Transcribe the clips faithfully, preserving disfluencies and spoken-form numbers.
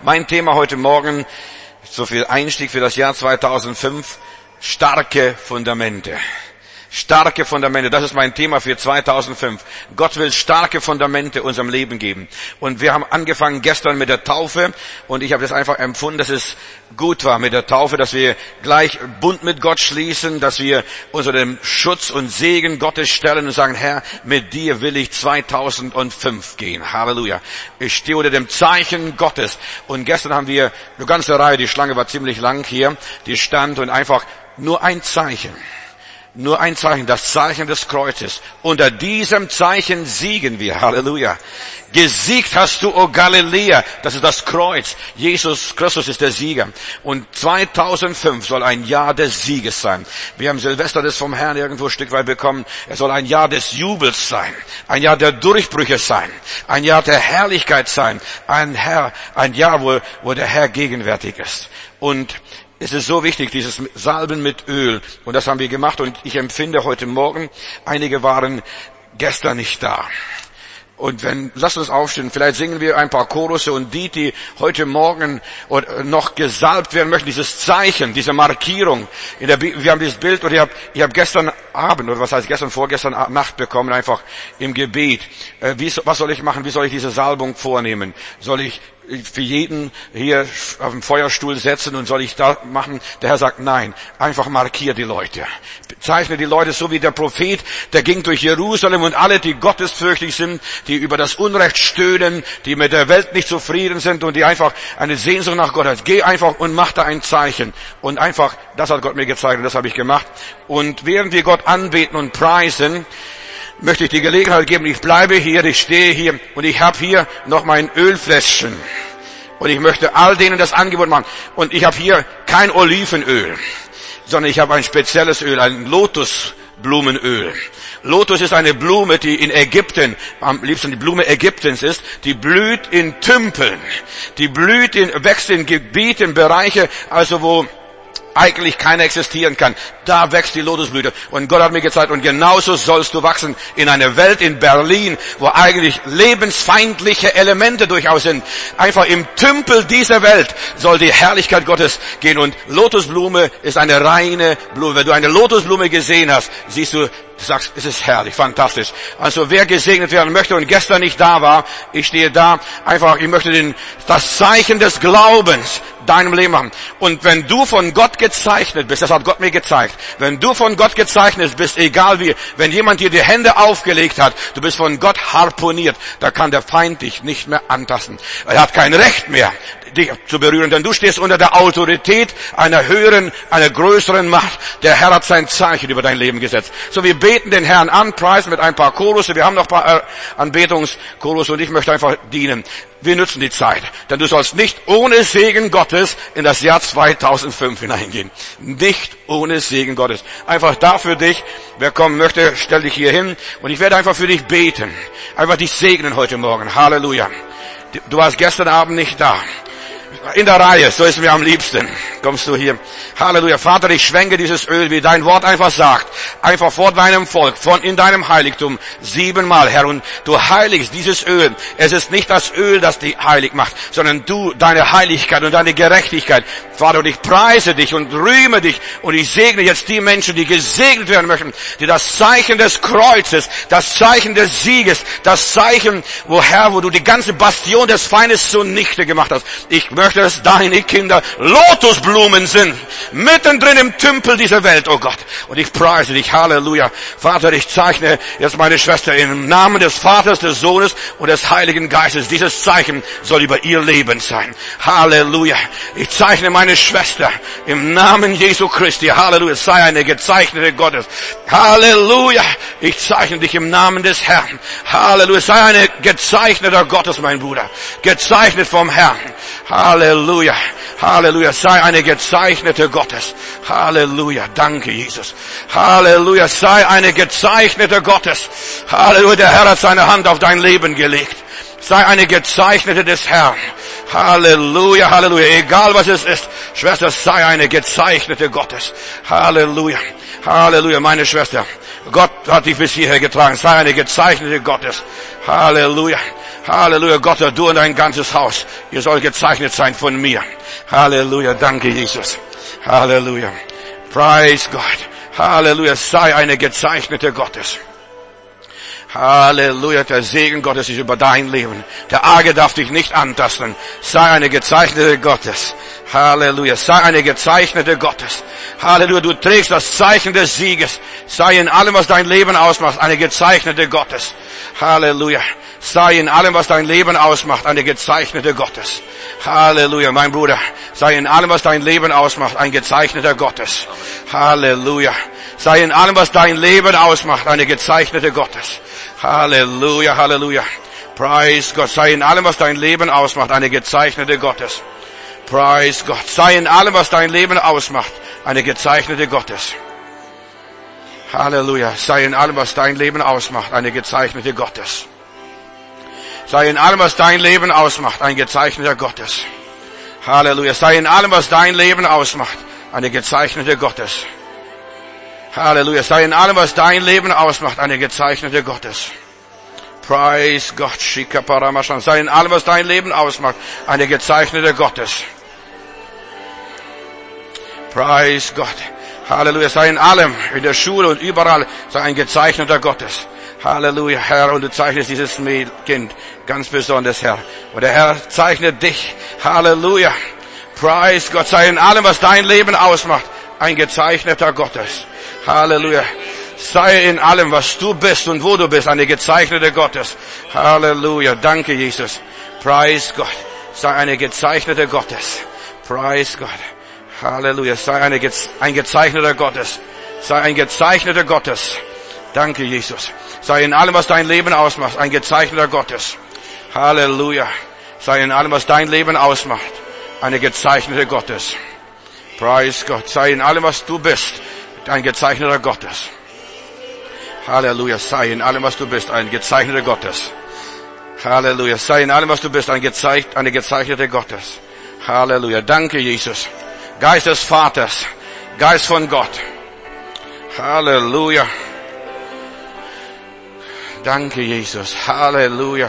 Mein Thema heute Morgen, so viel Einstieg für das Jahr zweitausendfünf, starke Fundamente. Starke Fundamente, das ist mein Thema für zweitausendfünf. Gott will starke Fundamente unserem Leben geben. Und wir haben angefangen gestern mit der Taufe und ich habe das einfach empfunden, dass es gut war mit der Taufe, dass wir gleich Bund mit Gott schließen, dass wir unter dem Schutz und Segen Gottes stellen und sagen, Herr, mit dir will ich zweitausendfünf gehen. Halleluja. Ich stehe unter dem Zeichen Gottes. Und gestern haben wir eine ganze Reihe, die Schlange war ziemlich lang hier, die stand und einfach nur ein Zeichen. Nur ein Zeichen, das Zeichen des Kreuzes. Unter diesem Zeichen siegen wir. Halleluja. Gesiegt hast du, o Galiläa. Das ist das Kreuz. Jesus Christus ist der Sieger. Und zweitausendfünf soll ein Jahr des Sieges sein. Wir haben Silvester das vom Herrn irgendwo ein Stück weit bekommen. Es soll ein Jahr des Jubels sein. Ein Jahr der Durchbrüche sein. Ein Jahr der Herrlichkeit sein. Ein Herr, ein Jahr, wo, wo der Herr gegenwärtig ist. Und es ist so wichtig, dieses Salben mit Öl. Und das haben wir gemacht. Und ich empfinde heute Morgen, einige waren gestern nicht da. Und wenn, lasst uns aufstehen, vielleicht singen wir ein paar Chorusse und die, die heute Morgen noch gesalbt werden möchten, dieses Zeichen, diese Markierung. In der, wir haben dieses Bild, oder ich habe ich hab gestern Abend, oder was heißt gestern, vorgestern Nacht bekommen, einfach im Gebet. Wie, was soll ich machen? Wie soll ich diese Salbung vornehmen? Soll ich für jeden hier auf dem Feuerstuhl setzen und soll ich da machen? Der Herr sagt, nein, einfach markier die Leute. Zeichne die Leute so wie der Prophet, der ging durch Jerusalem und alle, die gottesfürchtig sind, die über das Unrecht stöhnen, die mit der Welt nicht zufrieden sind und die einfach eine Sehnsucht nach Gott haben. Geh einfach und mach da ein Zeichen. Und einfach, das hat Gott mir gezeigt und das habe ich gemacht. Und während wir Gott anbeten und preisen, möchte ich die Gelegenheit geben, ich bleibe hier, ich stehe hier und ich habe hier noch mein Ölfläschchen. Und ich möchte all denen das Angebot machen. Und ich habe hier kein Olivenöl, sondern ich habe ein spezielles Öl, ein Lotusblumenöl. Lotus ist eine Blume, die in Ägypten, am liebsten die Blume Ägyptens ist, die blüht in Tümpeln. Die blüht in, wächst in Gebieten, Bereiche, also wo eigentlich keiner existieren kann. Da wächst die Lotusblüte. Und Gott hat mir gezeigt, und genauso sollst du wachsen in einer Welt in Berlin, wo eigentlich lebensfeindliche Elemente durchaus sind. Einfach im Tümpel dieser Welt soll die Herrlichkeit Gottes gehen. Und Lotusblume ist eine reine Blume. Wenn du eine Lotusblume gesehen hast, siehst du, du sagst, es ist herrlich, fantastisch. Also wer gesegnet werden möchte und gestern nicht da war, ich stehe da, einfach, ich möchte den, das Zeichen des Glaubens deinem Leben machen. Und wenn du von Gott gezeichnet bist, das hat Gott mir gezeigt, wenn du von Gott gezeichnet bist, egal wie, wenn jemand dir die Hände aufgelegt hat, du bist von Gott harponiert, da kann der Feind dich nicht mehr antasten. Er hat kein Recht mehr, dich zu berühren, denn du stehst unter der Autorität einer höheren, einer größeren Macht. Der Herr hat sein Zeichen über dein Leben gesetzt. So, wir beten den Herrn an, preisen mit ein paar Chorusse, wir haben noch ein paar Anbetungschorus und ich möchte einfach dienen. Wir nützen die Zeit, denn du sollst nicht ohne Segen Gottes in das Jahr zweitausendfünf hineingehen. Nicht ohne Segen Gottes. Einfach da für dich, wer kommen möchte, stell dich hier hin und ich werde einfach für dich beten. Einfach dich segnen heute Morgen. Halleluja. Du warst gestern Abend nicht da. In der Reihe, so ist mir am liebsten. Kommst du hier. Halleluja. Vater, ich schwenke dieses Öl, wie dein Wort einfach sagt. Einfach vor deinem Volk, von in deinem Heiligtum. Siebenmal, Herr. Und du heiligst dieses Öl. Es ist nicht das Öl, das dich heilig macht, sondern du, deine Heiligkeit und deine Gerechtigkeit. Vater, und ich preise dich und rühme dich. Und ich segne jetzt die Menschen, die gesegnet werden möchten, die das Zeichen des Kreuzes, das Zeichen des Sieges, das Zeichen, wo Herr, wo du die ganze Bastion des Feindes zunichte gemacht hast. Ich möchte, dass deine Kinder Lotusblumen sind, mittendrin im Tümpel dieser Welt, oh Gott. Und ich preise dich, Halleluja. Vater, ich zeichne jetzt meine Schwester im Namen des Vaters, des Sohnes und des Heiligen Geistes. Dieses Zeichen soll über ihr Leben sein. Halleluja. Ich zeichne meine Schwester im Namen Jesu Christi. Halleluja. Sei eine gezeichnete Gottes. Halleluja. Ich zeichne dich im Namen des Herrn. Halleluja. Sei eine gezeichneter Gottes, mein Bruder. Gezeichnet vom Herrn. Halleluja, Halleluja, sei eine gezeichnete Gottes. Halleluja, danke Jesus. Halleluja, sei eine gezeichnete Gottes. Halleluja, der Herr hat seine Hand auf dein Leben gelegt. Sei eine gezeichnete des Herrn. Halleluja, Halleluja, egal was es ist. Schwester, sei eine gezeichnete Gottes. Halleluja, Halleluja, meine Schwester. Gott hat dich bis hierher getragen. Sei eine gezeichnete Gottes. Halleluja. Halleluja, Gott, du und dein ganzes Haus, ihr sollt gezeichnet sein von mir. Halleluja, danke Jesus. Halleluja. Praise Gott. Halleluja, sei eine gezeichnete Gottes. Halleluja, der Segen Gottes ist über dein Leben. Der Arge darf dich nicht antasten. Sei eine gezeichnete Gottes. Halleluja, sei eine gezeichnete Gottes. Halleluja, du trägst das Zeichen des Sieges. Sei in allem, was dein Leben ausmacht, eine gezeichnete Gottes. Halleluja. Sei in allem, was dein Leben ausmacht, eine gezeichnete Gottes. Halleluja, mein Bruder. Sei in allem, was dein Leben ausmacht, ein gezeichneter Gottes. Halleluja. Sei in allem, was dein Leben ausmacht, eine gezeichnete Gottes. Halleluja, Halleluja. Praise Gott. Sei in allem, was dein Leben ausmacht, eine gezeichnete Gottes. Praise Gott. Sei in allem, was dein Leben ausmacht, eine gezeichnete Gottes. Halleluja. Sei in allem, was dein Leben ausmacht, eine gezeichnete Gottes. Sei in allem, was dein Leben ausmacht, ein gezeichneter Gottes. Halleluja. Sei in allem, was dein Leben ausmacht, eine gezeichnete Gottes. Halleluja. Sei in allem, was dein Leben ausmacht, eine gezeichnete Gottes. Praise Gott. Sei in allem, was dein Leben ausmacht, eine gezeichnete Gottes. Praise Gott. Halleluja. Sei in allem, in der Schule und überall, sei ein gezeichneter Gottes. Halleluja, Herr, und du zeichnest dieses Kind ganz besonders, Herr. Und der Herr zeichnet dich. Halleluja. Praise Gott. Sei in allem, was dein Leben ausmacht, ein gezeichneter Gottes. Halleluja. Sei in allem, was du bist und wo du bist, eine gezeichnete Gottes. Halleluja. Danke, Jesus. Praise Gott. Sei eine gezeichnete Gottes. Praise Gott. Halleluja. Sei eine, ein gezeichneter Gottes. Sei ein gezeichneter Gottes. Danke, Jesus. Sei in allem, was dein Leben ausmacht, ein gezeichneter Gottes. Halleluja. Sei in allem, was dein Leben ausmacht, eine gezeichnete Gottes. Praise Gott. Sei in allem, was du bist, ein gezeichneter Gottes. Halleluja. Sei in allem, was du bist, ein gezeichneter Gottes. Halleluja. Sei in allem, was du bist, ein gezeich, eine gezeichnete Gottes. Halleluja. Danke, Jesus. Geist des Vaters. Geist von Gott. Halleluja. Danke, Jesus. Halleluja.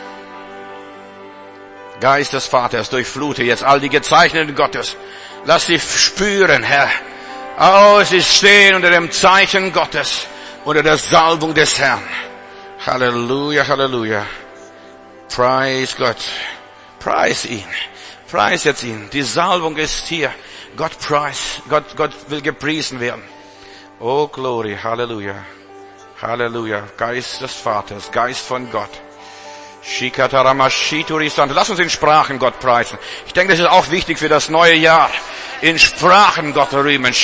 Geist des Vaters, durchflute jetzt all die Gezeichneten Gottes. Lass sie spüren, Herr. Oh, sie stehen unter dem Zeichen Gottes, unter der Salbung des Herrn. Halleluja, Halleluja. Preis Gott. Preis ihn. Preis jetzt ihn. Die Salbung ist hier. Gott preis. Gott, Gott will gepriesen werden. Oh, Glory. Halleluja. Halleluja. Geist des Vaters. Geist von Gott. Lass uns in Sprachen Gott preisen. Ich denke, das ist auch wichtig für das neue Jahr. In Sprachen Gott rühmen.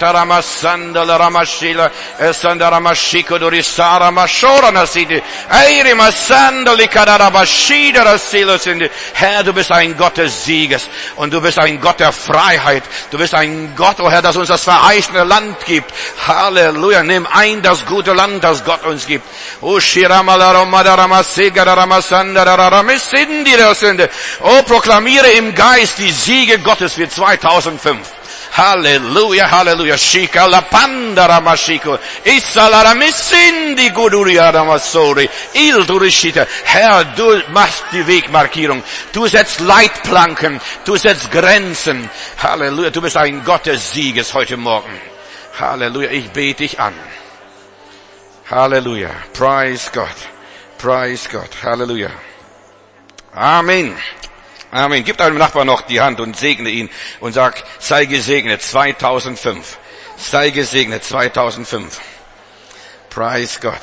Herr, du bist ein Gott des Sieges und du bist ein Gott der Freiheit. Du bist ein Gott, oh Herr, das uns das verheißene Land gibt. Halleluja. Nimm ein das gute Land, das Gott uns gibt. Oh, Oh, proklamiere im Geist die Siege Gottes für zweitausendfünf. Halleluja, Halleluja. Shika la pandara mashiko. Isala ramissindi guduria ramasori. Il durishita. Herr, du machst die Wegmarkierung. Du setzt Leitplanken. Du setzt Grenzen. Halleluja. Du bist ein Gott des Sieges heute Morgen. Halleluja. Ich bete dich an. Halleluja. Praise Gott. Praise Gott. Halleluja. Amen. Amen. Gib deinem Nachbarn noch die Hand und segne ihn und sag, sei gesegnet zweitausendfünf. Sei gesegnet zweitausendfünf. Praise Gott.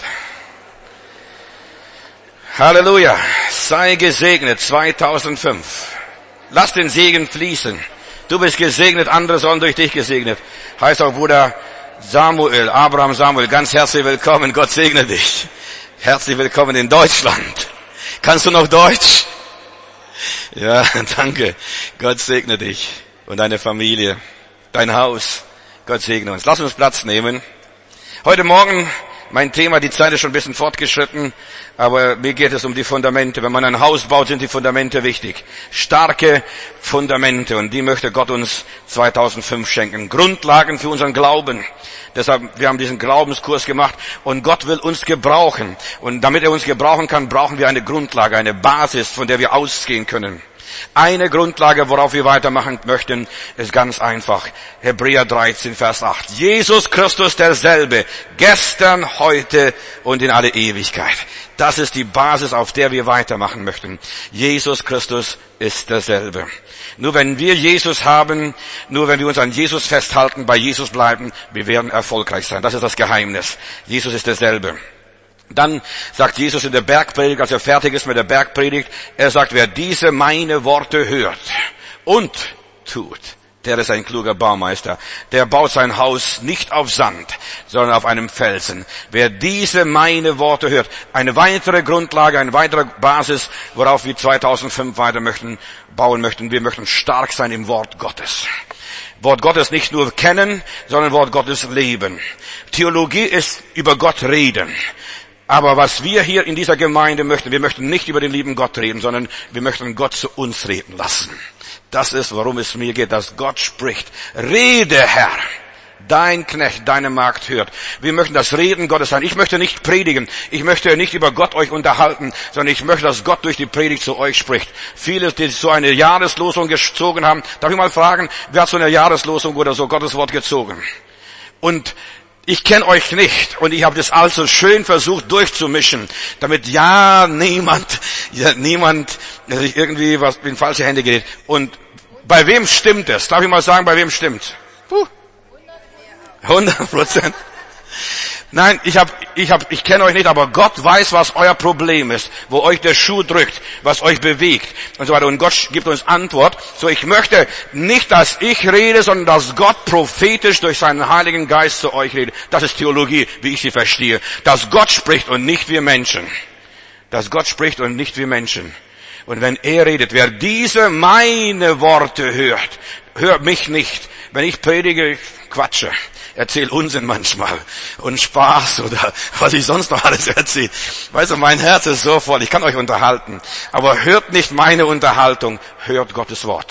Halleluja. Sei gesegnet zweitausendfünf. Lass den Segen fließen. Du bist gesegnet, andere sollen durch dich gesegnet. Heißt auch Bruder Samuel, Abraham Samuel, ganz herzlich willkommen. Gott segne dich. Herzlich willkommen in Deutschland. Kannst du noch Deutsch? Ja, danke. Gott segne dich und deine Familie, dein Haus. Gott segne uns. Lass uns Platz nehmen. Heute Morgen mein Thema, die Zeit ist schon ein bisschen fortgeschritten, aber mir geht es um die Fundamente. Wenn man ein Haus baut, sind die Fundamente wichtig. Starke Fundamente, und die möchte Gott uns zweitausendfünf schenken. Grundlagen für unseren Glauben. Deshalb, wir haben diesen Glaubenskurs gemacht, und Gott will uns gebrauchen. Und damit er uns gebrauchen kann, brauchen wir eine Grundlage, eine Basis, von der wir ausgehen können. Eine Grundlage, worauf wir weitermachen möchten, ist ganz einfach. Hebräer dreizehn, Vers acht. Jesus Christus derselbe, gestern, heute und in alle Ewigkeit. Das ist die Basis, auf der wir weitermachen möchten. Jesus Christus ist derselbe. Nur wenn wir Jesus haben, nur wenn wir uns an Jesus festhalten, bei Jesus bleiben, wir werden erfolgreich sein. Das ist das Geheimnis. Jesus ist derselbe. Dann sagt Jesus in der Bergpredigt, als er fertig ist mit der Bergpredigt, er sagt, wer diese meine Worte hört und tut, der ist ein kluger Baumeister. Der baut sein Haus nicht auf Sand, sondern auf einem Felsen. Wer diese meine Worte hört, eine weitere Grundlage, eine weitere Basis, worauf wir zweitausendfünf weiter möchten, bauen möchten. Wir möchten stark sein im Wort Gottes. Wort Gottes nicht nur kennen, sondern Wort Gottes leben. Theologie ist über Gott reden. Aber was wir hier in dieser Gemeinde möchten, wir möchten nicht über den lieben Gott reden, sondern wir möchten Gott zu uns reden lassen. Das ist, worum es mir geht, dass Gott spricht. Rede, Herr, dein Knecht, deine Magd hört. Wir möchten das Reden Gottes sein. Ich möchte nicht predigen. Ich möchte nicht über Gott euch unterhalten, sondern ich möchte, dass Gott durch die Predigt zu euch spricht. Viele, die so eine Jahreslosung gezogen haben, darf ich mal fragen, wer hat so eine Jahreslosung oder so Gottes Wort gezogen? Und ich kenne euch nicht, und ich habe das also schön versucht durchzumischen, damit ja niemand, ja, niemand sich irgendwie was in falsche Hände gerät. Und bei wem stimmt es? Darf ich mal sagen, bei wem stimmt? Puh. hundert Prozent. Nein, ich hab, ich hab, ich kenne euch nicht, aber Gott weiß, was euer Problem ist, wo euch der Schuh drückt, was euch bewegt und so weiter. Und Gott gibt uns Antwort. So, ich möchte nicht, dass ich rede, sondern dass Gott prophetisch durch seinen Heiligen Geist zu euch redet. Das ist Theologie, wie ich sie verstehe. Dass Gott spricht und nicht wir Menschen. Dass Gott spricht und nicht wir Menschen. Und wenn er redet, wer diese meine Worte hört, hört mich nicht. Wenn ich predige, ich quatsche. Erzähl Unsinn manchmal und Spaß oder was ich sonst noch alles erzähle. Weißt du, mein Herz ist so voll, ich kann euch unterhalten. Aber hört nicht meine Unterhaltung, hört Gottes Wort.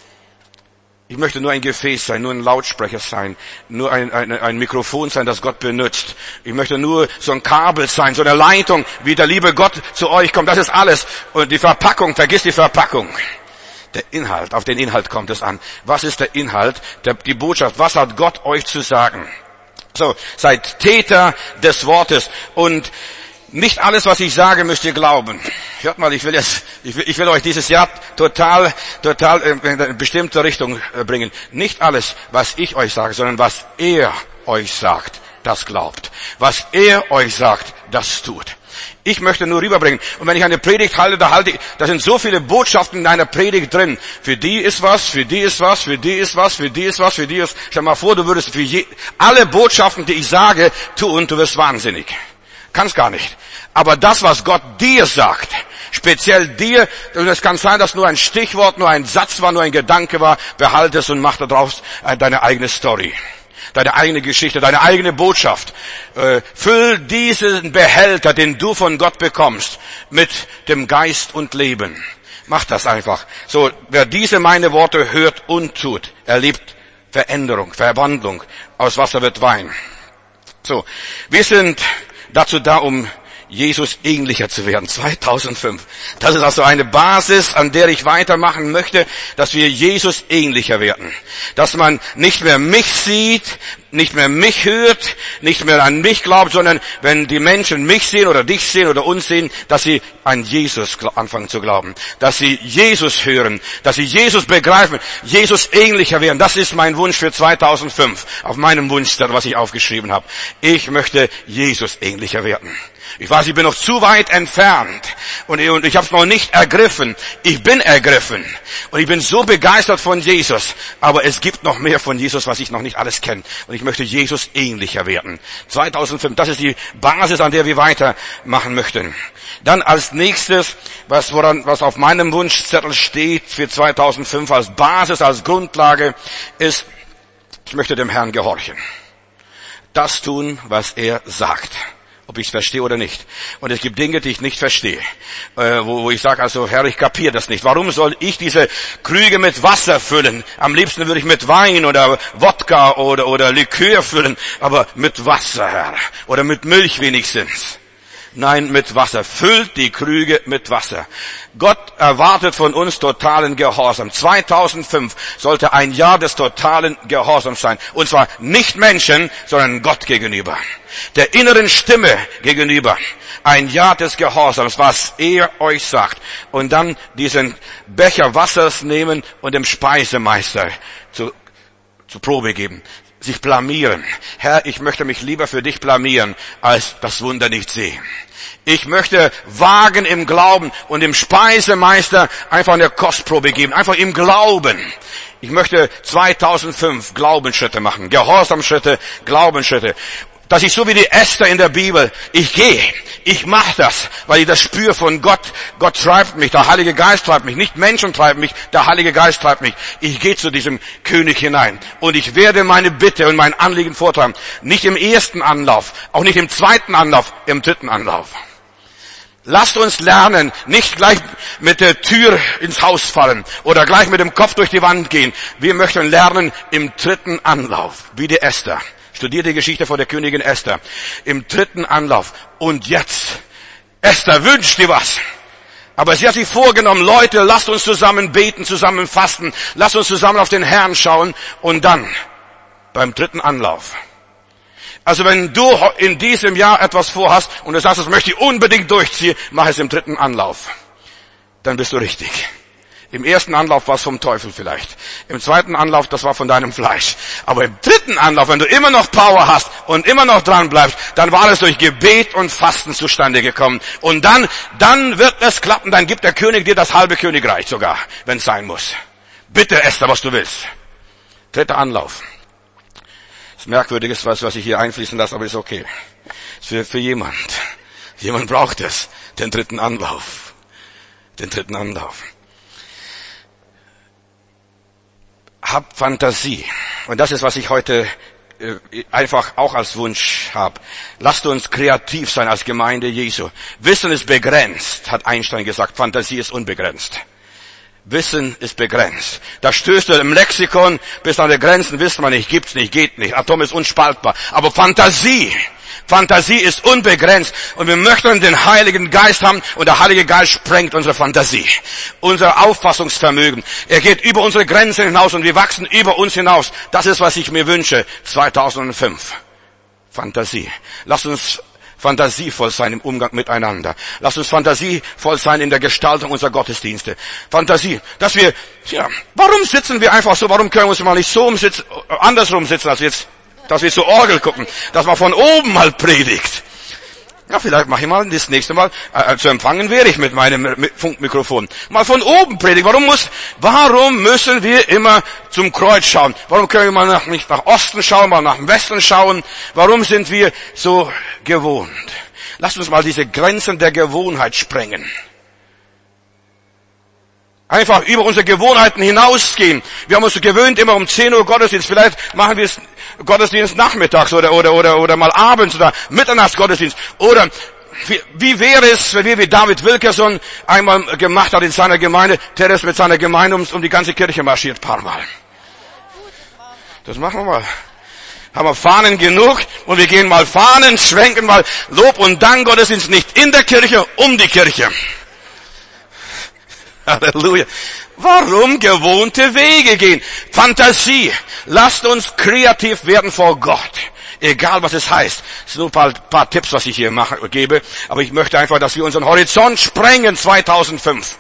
Ich möchte nur ein Gefäß sein, nur ein Lautsprecher sein, nur ein, ein, ein Mikrofon sein, das Gott benutzt. Ich möchte nur so ein Kabel sein, so eine Leitung, wie der liebe Gott zu euch kommt. Das ist alles. Und die Verpackung, vergiss die Verpackung. Der Inhalt, auf den Inhalt kommt es an. Was ist der Inhalt, der, die Botschaft? Was hat Gott euch zu sagen? So, seid Täter des Wortes, und nicht alles, was ich sage, müsst ihr glauben. Hört mal, ich will jetzt, ich will, ich will euch dieses Jahr total, total in eine bestimmte Richtung bringen. Nicht alles, was ich euch sage, sondern was er euch sagt, das glaubt. Was er euch sagt, das tut. Ich möchte nur rüberbringen. Und wenn ich eine Predigt halte, da halte ich, da sind so viele Botschaften in einer Predigt drin. Für die ist was, für die ist was, für die ist was, für die ist was, für die ist. Stell mal vor, du würdest für je, alle Botschaften, die ich sage, tun, du wirst wahnsinnig. Kannst gar nicht. Aber das, was Gott dir sagt, speziell dir, und es kann sein, dass nur ein Stichwort, nur ein Satz war, nur ein Gedanke war, behalte es und mach daraus deine eigene Story. Deine eigene Geschichte, deine eigene Botschaft. Äh, füll diesen Behälter, den du von Gott bekommst, mit dem Geist und Leben. Mach das einfach. So, wer diese meine Worte hört und tut, erlebt Veränderung, Verwandlung. Aus Wasser wird Wein. So, wir sind dazu da, um Jesus ähnlicher zu werden. zweitausendfünf. Das ist also eine Basis, an der ich weitermachen möchte, dass wir Jesus ähnlicher werden. Dass man nicht mehr mich sieht, nicht mehr mich hört, nicht mehr an mich glaubt, sondern wenn die Menschen mich sehen oder dich sehen oder uns sehen, dass sie an Jesus anfangen zu glauben. Dass sie Jesus hören, dass sie Jesus begreifen, Jesus ähnlicher werden. Das ist mein Wunsch für zweitausendfünf. Auf meinem Wunschzettel, was ich aufgeschrieben habe. Ich möchte Jesus ähnlicher werden. Ich weiß, ich bin noch zu weit entfernt und ich, und ich habe es noch nicht ergriffen. Ich bin ergriffen und ich bin so begeistert von Jesus, aber es gibt noch mehr von Jesus, was ich noch nicht alles kenne. Und ich möchte Jesus ähnlicher werden. zweitausendfünf, das ist die Basis, an der wir weitermachen möchten. Dann als nächstes, was, woran, was auf meinem Wunschzettel steht für zweitausendfünf als Basis, als Grundlage, ist, ich möchte dem Herrn gehorchen. Das tun, was er sagt. ob ich es verstehe oder nicht. Und es gibt Dinge, die ich nicht verstehe, äh, wo, wo ich sage, also Herr, ich kapiere das nicht. Warum soll ich diese Krüge mit Wasser füllen? Am liebsten würde ich mit Wein oder Wodka oder, oder Likör füllen, aber mit Wasser, Herr. Oder mit Milch wenigstens. Nein, mit Wasser. Füllt die Krüge mit Wasser. Gott erwartet von uns totalen Gehorsam. zweitausendfünf sollte ein Jahr des totalen Gehorsams sein. Und zwar nicht Menschen, sondern Gott gegenüber. Der inneren Stimme gegenüber. Ein Jahr des Gehorsams, was er euch sagt. Und dann diesen Becher Wassers nehmen und dem Speisemeister zu, zu Probe geben. Sich blamieren. Herr, ich möchte mich lieber für dich blamieren, als das Wunder nicht sehen. Ich möchte wagen im Glauben und dem Speisemeister einfach eine Kostprobe geben. Einfach im Glauben. Ich möchte zweitausendfünf Glaubensschritte machen. Gehorsamschritte, Glaubensschritte. Dass ich so wie die Esther in der Bibel, ich gehe, ich mache das, weil ich das spüre von Gott. Gott treibt mich, der Heilige Geist treibt mich, nicht Menschen treiben mich, der Heilige Geist treibt mich. Ich gehe zu diesem König hinein und ich werde meine Bitte und mein Anliegen vortragen. Nicht im ersten Anlauf, auch nicht im zweiten Anlauf, im dritten Anlauf. Lasst uns lernen, nicht gleich mit der Tür ins Haus fallen oder gleich mit dem Kopf durch die Wand gehen. Wir möchten lernen im dritten Anlauf, wie die Esther. Studiert die Geschichte von der Königin Esther. Im dritten Anlauf. Und jetzt, Esther wünscht dir was. Aber sie hat sich vorgenommen, Leute, lasst uns zusammen beten, zusammen fasten. Lasst uns zusammen auf den Herrn schauen. Und dann, beim dritten Anlauf. Also wenn du in diesem Jahr etwas vorhast und du sagst, das möchte ich unbedingt durchziehen, mach es im dritten Anlauf. Dann bist du richtig. Im ersten Anlauf war es vom Teufel vielleicht. Im zweiten Anlauf, das war von deinem Fleisch. Aber im dritten Anlauf, wenn du immer noch Power hast und immer noch dran bleibst, dann war es durch Gebet und Fasten zustande gekommen. Und dann, dann wird es klappen, dann gibt der König dir das halbe Königreich sogar, wenn es sein muss. Bitte, Esther, was du willst. Dritter Anlauf. Das Merkwürdige ist was, was ich hier einfließen lasse, aber ist okay. Ist für, für jemand. Jemand braucht es. Den dritten Anlauf. Den dritten Anlauf. Habt Fantasie. Und das ist, was ich heute äh, einfach auch als Wunsch habe. Lasst uns kreativ sein als Gemeinde Jesu. Wissen ist begrenzt, hat Einstein gesagt. Fantasie ist unbegrenzt. Wissen ist begrenzt. Da stößt du im Lexikon bis an die Grenzen, wisst man nicht, gibt's nicht, geht nicht. Atom ist unspaltbar. Aber Fantasie, Fantasie ist unbegrenzt. Und wir möchten den Heiligen Geist haben und der Heilige Geist sprengt unsere Fantasie. Unser Auffassungsvermögen. Er geht über unsere Grenzen hinaus und wir wachsen über uns hinaus. Das ist, was ich mir wünsche. zweitausendfünf. Fantasie. Lasst uns fantasievoll sein im Umgang miteinander. Lasst uns fantasievoll sein in der Gestaltung unserer Gottesdienste. Fantasie, dass wir, ja, warum sitzen wir einfach so, warum können wir uns mal nicht so umsitzen, andersrum sitzen, als jetzt, dass wir zur Orgel gucken, dass man von oben mal predigt. Ja, vielleicht mache ich mal das nächste Mal, äh, zu empfangen wäre ich mit meinem Funkmikrofon. Mal von oben predigen. Warum muss, warum müssen wir immer zum Kreuz schauen? Warum können wir mal nach, nicht nach Osten schauen, mal nach Westen schauen? Warum sind wir so gewohnt? Lasst uns mal diese Grenzen der Gewohnheit sprengen. Einfach über unsere Gewohnheiten hinausgehen. Wir haben uns gewöhnt, immer um zehn Uhr Gottesdienst. Vielleicht machen wir es Gottesdienst nachmittags oder, oder, oder, oder mal abends oder Mitternachtsgottesdienst. Oder, wie, wie wäre es, wenn wir wie David Wilkerson einmal gemacht hat in seiner Gemeinde, der ist mit seiner Gemeinde um, um die ganze Kirche marschiert, paar Mal. Das machen wir mal. Haben wir Fahnen genug und wir gehen mal Fahnen, schwenken mal Lob und Dank Gottesdienst nicht in der Kirche, um die Kirche. Halleluja. Warum gewohnte Wege gehen? Fantasie. Lasst uns kreativ werden vor Gott. Egal was es heißt. Das sind nur ein paar, paar Tipps, was ich hier mache, gebe. Aber ich möchte einfach, dass wir unseren Horizont sprengen zweitausendfünf.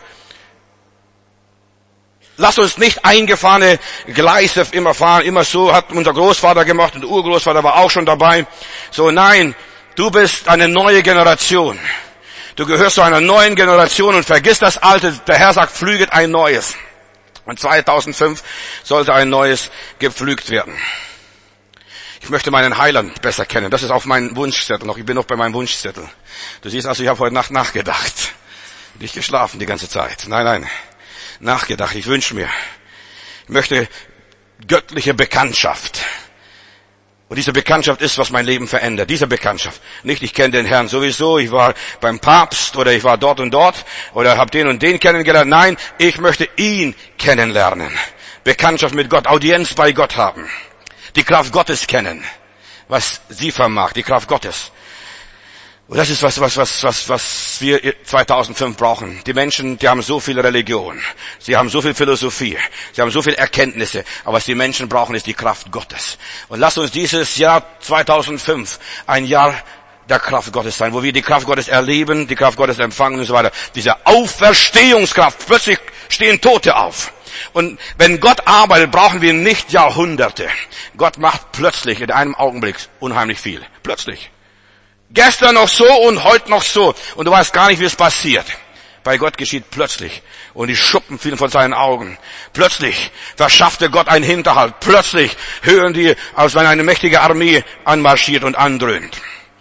Lasst uns nicht eingefahrene Gleise immer fahren. Immer so hat unser Großvater gemacht und der Urgroßvater war auch schon dabei. So, nein. Du bist eine neue Generation. Du gehörst zu einer neuen Generation und vergiss das Alte. Der Herr sagt, pflüget ein Neues. Und zweitausendfünf sollte ein Neues gepflügt werden. Ich möchte meinen Heiland besser kennen. Das ist auf meinem Wunschzettel noch. Ich bin noch bei meinem Wunschzettel. Du siehst also, ich habe heute Nacht nachgedacht. Nicht geschlafen die ganze Zeit. Nein, nein. Nachgedacht. Ich wünsche mir. Ich möchte göttliche Bekanntschaft. Und diese Bekanntschaft ist, was mein Leben verändert. Diese Bekanntschaft. Nicht, ich kenne den Herrn sowieso, ich war beim Papst oder ich war dort und dort oder habe den und den kennengelernt. Nein, ich möchte ihn kennenlernen. Bekanntschaft mit Gott, Audienz bei Gott haben. Die Kraft Gottes kennen. Was sie vermag, die Kraft Gottes. Und das ist was, was, was, was, was wir zweitausendfünf brauchen. Die Menschen, die haben so viel Religion. Sie haben so viel Philosophie. Sie haben so viel Erkenntnisse. Aber was die Menschen brauchen, ist die Kraft Gottes. Und lasst uns dieses Jahr zweitausendfünf ein Jahr der Kraft Gottes sein, wo wir die Kraft Gottes erleben, die Kraft Gottes empfangen und so weiter. Diese Auferstehungskraft. Plötzlich stehen Tote auf. Und wenn Gott arbeitet, brauchen wir nicht Jahrhunderte. Gott macht plötzlich in einem Augenblick unheimlich viel. Plötzlich. Gestern noch so und heute noch so. Und du weißt gar nicht, wie es passiert. Bei Gott geschieht plötzlich. Und die Schuppen fielen von seinen Augen. Plötzlich verschaffte Gott einen Hinterhalt. Plötzlich hören die, als wenn eine mächtige Armee anmarschiert und andröhnt.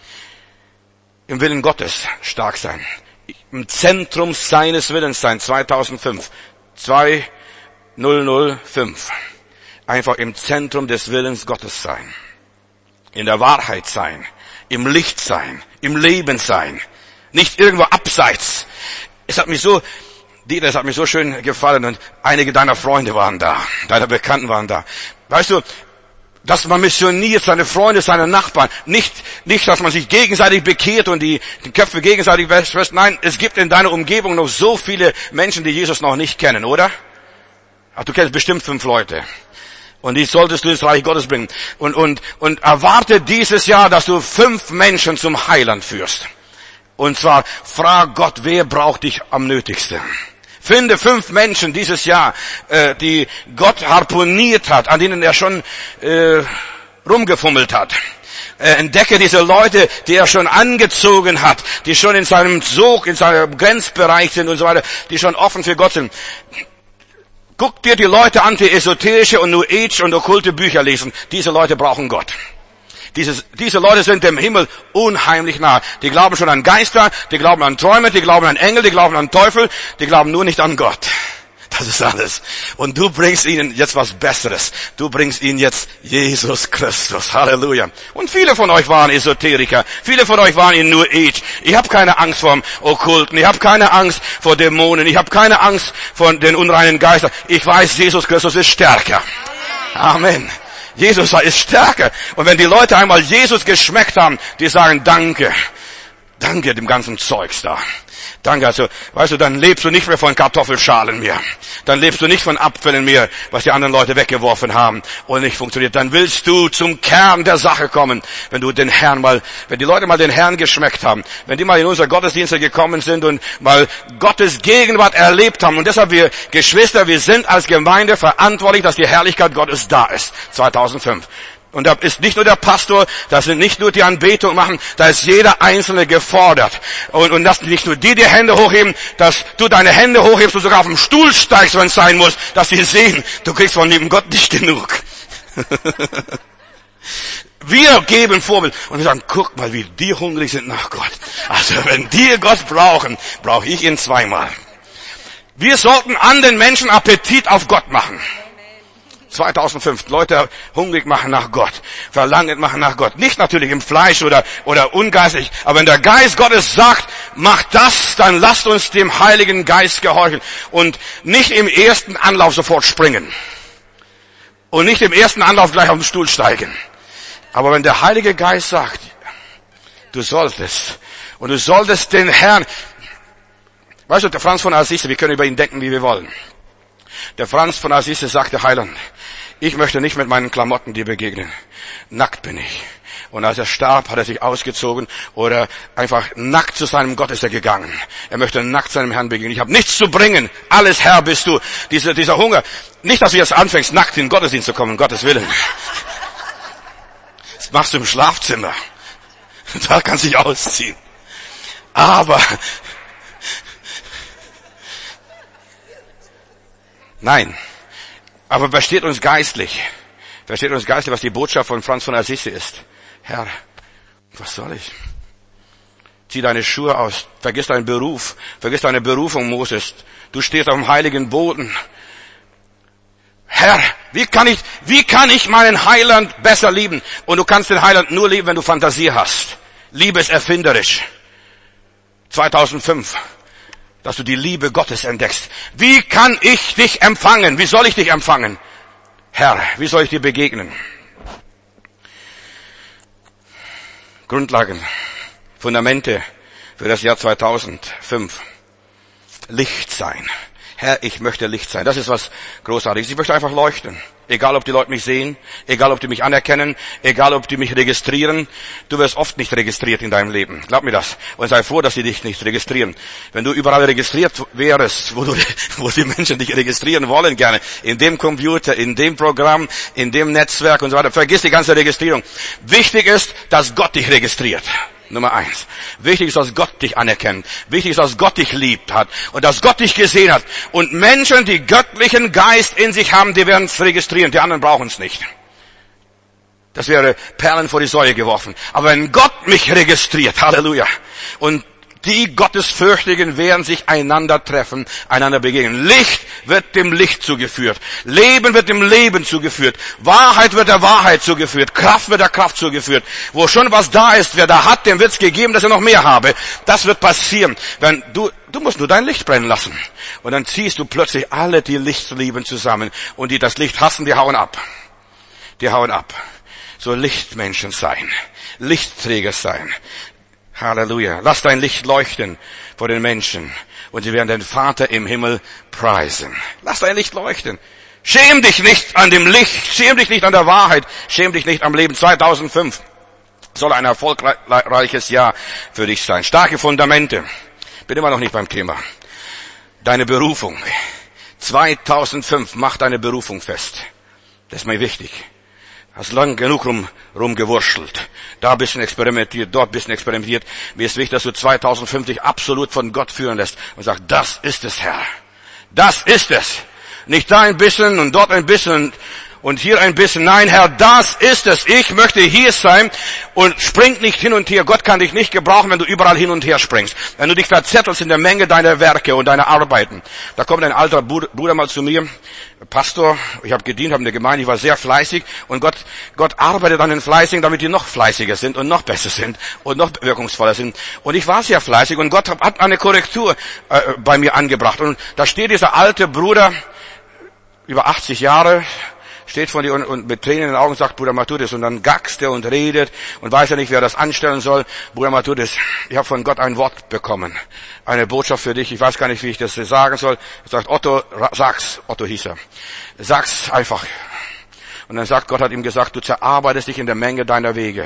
Im Willen Gottes stark sein. Im Zentrum seines Willens sein. zweitausendfünf. zweitausendfünf. Einfach im Zentrum des Willens Gottes sein. In der Wahrheit sein. Im Licht sein, im Leben sein, nicht irgendwo abseits. Es hat mich so, Dieter, es hat mir so schön gefallen und einige deiner Freunde waren da, deiner Bekannten waren da. Weißt du, dass man missioniert, seine Freunde, seine Nachbarn, nicht, nicht, dass man sich gegenseitig bekehrt und die, die Köpfe gegenseitig wäscht. Nein, es gibt in deiner Umgebung noch so viele Menschen, die Jesus noch nicht kennen, oder? Ach, du kennst bestimmt fünf Leute. Und die solltest du ins Reich Gottes bringen. Und, und, und erwarte dieses Jahr, dass du fünf Menschen zum Heiland führst. Und zwar, frag Gott, wer braucht dich am nötigsten? Finde fünf Menschen dieses Jahr, äh, die Gott harponiert hat, an denen er schon äh, rumgefummelt hat. Äh, entdecke diese Leute, die er schon angezogen hat, die schon in seinem Sog, in seinem Grenzbereich sind und so weiter, die schon offen für Gott sind. Guck dir die Leute an, die esoterische und New Age und okkulte Bücher lesen. Diese Leute brauchen Gott. Dieses, diese Leute sind dem Himmel unheimlich nah. Die glauben schon an Geister, die glauben an Träume, die glauben an Engel, die glauben an Teufel, die glauben nur nicht an Gott. Das ist alles. Und du bringst ihnen jetzt was Besseres. Du bringst ihnen jetzt Jesus Christus. Halleluja. Und viele von euch waren Esoteriker. Viele von euch waren in New Age. Ich habe keine Angst vor dem Okkulten. Ich habe keine Angst vor Dämonen. Ich habe keine Angst vor den unreinen Geistern. Ich weiß, Jesus Christus ist stärker. Amen. Jesus ist stärker. Und wenn die Leute einmal Jesus geschmeckt haben, die sagen Danke. Danke dem ganzen Zeugs da. Danke, also, weißt du, dann lebst du nicht mehr von Kartoffelschalen mehr. Dann lebst du nicht von Abfällen mehr, was die anderen Leute weggeworfen haben und nicht funktioniert. Dann willst du zum Kern der Sache kommen, wenn du den Herrn mal, wenn die Leute mal den Herrn geschmeckt haben, wenn die mal in unsere Gottesdienste gekommen sind und mal Gottes Gegenwart erlebt haben. Und deshalb, wir Geschwister, wir sind als Gemeinde verantwortlich, dass die Herrlichkeit Gottes da ist. zweitausendfünf. Und da ist nicht nur der Pastor, das sind nicht nur die Anbetung machen, da ist jeder Einzelne gefordert. Und, und dass nicht nur die die Hände hochheben, dass du deine Hände hochhebst und sogar auf dem Stuhl steigst, wenn es sein muss, dass sie sehen, du kriegst von lieben Gott nicht genug. Wir geben Vorbild und wir sagen, guck mal, wie die hungrig sind nach Gott. Also wenn die Gott brauchen, brauche ich ihn zweimal. Wir sollten an den Menschen Appetit auf Gott machen. zweitausendfünf. Leute hungrig machen nach Gott. Verlangen machen nach Gott. Nicht natürlich im Fleisch oder, oder ungeistlich. Aber wenn der Geist Gottes sagt, mach das, dann lasst uns dem Heiligen Geist gehorchen. Und nicht im ersten Anlauf sofort springen. Und nicht im ersten Anlauf gleich auf den Stuhl steigen. Aber wenn der Heilige Geist sagt, du solltest, und du solltest den Herrn, weißt du, der Franz von Assisi, wir können über ihn denken, wie wir wollen. Der Franz von Assisi sagte, Heiland, ich möchte nicht mit meinen Klamotten dir begegnen. Nackt bin ich. Und als er starb, hat er sich ausgezogen oder einfach nackt zu seinem Gott ist er gegangen. Er möchte nackt seinem Herrn begegnen. Ich habe nichts zu bringen. Alles Herr bist du. Diese, dieser Hunger. Nicht, dass du jetzt anfängst, nackt in den Gottesdienst zu kommen, um Gottes Willen. Das machst du im Schlafzimmer. Da kannst du dich ausziehen. Aber nein, aber versteht uns geistlich, versteht uns geistlich, was die Botschaft von Franz von Assisi ist. Herr, was soll ich? Zieh deine Schuhe aus, vergiss deinen Beruf, vergiss deine Berufung, Moses. Du stehst auf dem heiligen Boden. Herr, Wie kann ich, wie kann ich meinen Heiland besser lieben? Und du kannst den Heiland nur lieben, wenn du Fantasie hast. Liebe ist erfinderisch. zweitausendfünf, dass du die Liebe Gottes entdeckst. Wie kann ich dich empfangen? Wie soll ich dich empfangen? Herr, wie soll ich dir begegnen? Grundlagen, Fundamente für das Jahr zweitausendfünf. Licht sein. Herr, ich möchte Licht sein. Das ist was Großartiges. Ich möchte einfach leuchten. Egal, ob die Leute mich sehen, egal, ob die mich anerkennen, egal, ob die mich registrieren. Du wirst oft nicht registriert in deinem Leben. Glaub mir das. Und sei froh, dass sie dich nicht registrieren. Wenn du überall registriert wärst, wo, du, wo die Menschen dich registrieren wollen gerne, in dem Computer, in dem Programm, in dem Netzwerk und so weiter, vergiss die ganze Registrierung. Wichtig ist, dass Gott dich registriert. Nummer eins. Wichtig ist, dass Gott dich anerkennt. Wichtig ist, dass Gott dich liebt hat und dass Gott dich gesehen hat. Und Menschen, die göttlichen Geist in sich haben, die werden es registrieren. Die anderen brauchen es nicht. Das wäre Perlen vor die Säue geworfen. Aber wenn Gott mich registriert, Halleluja, und die Gottesfürchtigen werden sich einander treffen, einander begegnen. Licht wird dem Licht zugeführt. Leben wird dem Leben zugeführt. Wahrheit wird der Wahrheit zugeführt. Kraft wird der Kraft zugeführt. Wo schon was da ist, wer da hat, dem wird es gegeben, dass er noch mehr habe. Das wird passieren. Wenn du, du musst nur dein Licht brennen lassen. Und dann ziehst du plötzlich alle, die Licht lieben, zusammen. Und die das Licht hassen, die hauen ab. Die hauen ab. So Lichtmenschen sein. Lichtträger sein. Halleluja. Lass dein Licht leuchten vor den Menschen und sie werden den Vater im Himmel preisen. Lass dein Licht leuchten. Schäm dich nicht an dem Licht. Schäm dich nicht an der Wahrheit. Schäm dich nicht am Leben. zweitausendfünf soll ein erfolgreiches Jahr für dich sein. Starke Fundamente. Bin immer noch nicht beim Thema. Deine Berufung. zweitausendfünf, mach deine Berufung fest. Das ist mir wichtig. Hast lang genug rum, rumgewurschtelt. Da ein bisschen experimentiert, dort ein bisschen experimentiert. Mir ist wichtig, dass du zweitausendfünf dich absolut von Gott führen lässt und sagst, das ist es, Herr. Das ist es. Nicht da ein bisschen und dort ein bisschen und hier ein bisschen. Nein, Herr, das ist es. Ich möchte hier sein und spring nicht hin und her. Gott kann dich nicht gebrauchen, wenn du überall hin und her springst. Wenn du dich verzettelst in der Menge deiner Werke und deiner Arbeiten. Da kommt ein alter Bruder mal zu mir, Pastor, ich habe gedient, habe in der Gemeinde, ich war sehr fleißig und Gott, Gott arbeitet an den Fleißigen, damit die noch fleißiger sind und noch besser sind und noch wirkungsvoller sind. Und ich war sehr fleißig und Gott hat eine Korrektur äh, bei mir angebracht. Und da steht dieser alte Bruder, über achtzig Jahre, steht vor dir und, und mit Tränen in den Augen sagt, Bruder Matthäus, und dann gackst er und redet und weiß ja nicht, wer das anstellen soll. Bruder Matthäus, ich habe von Gott ein Wort bekommen, eine Botschaft für dich, ich weiß gar nicht, wie ich das sagen soll. Er sagt, Otto, sag's, Otto hieß er, sag's einfach. Und dann sagt, Gott hat ihm gesagt, du zerarbeitest dich in der Menge deiner Wege.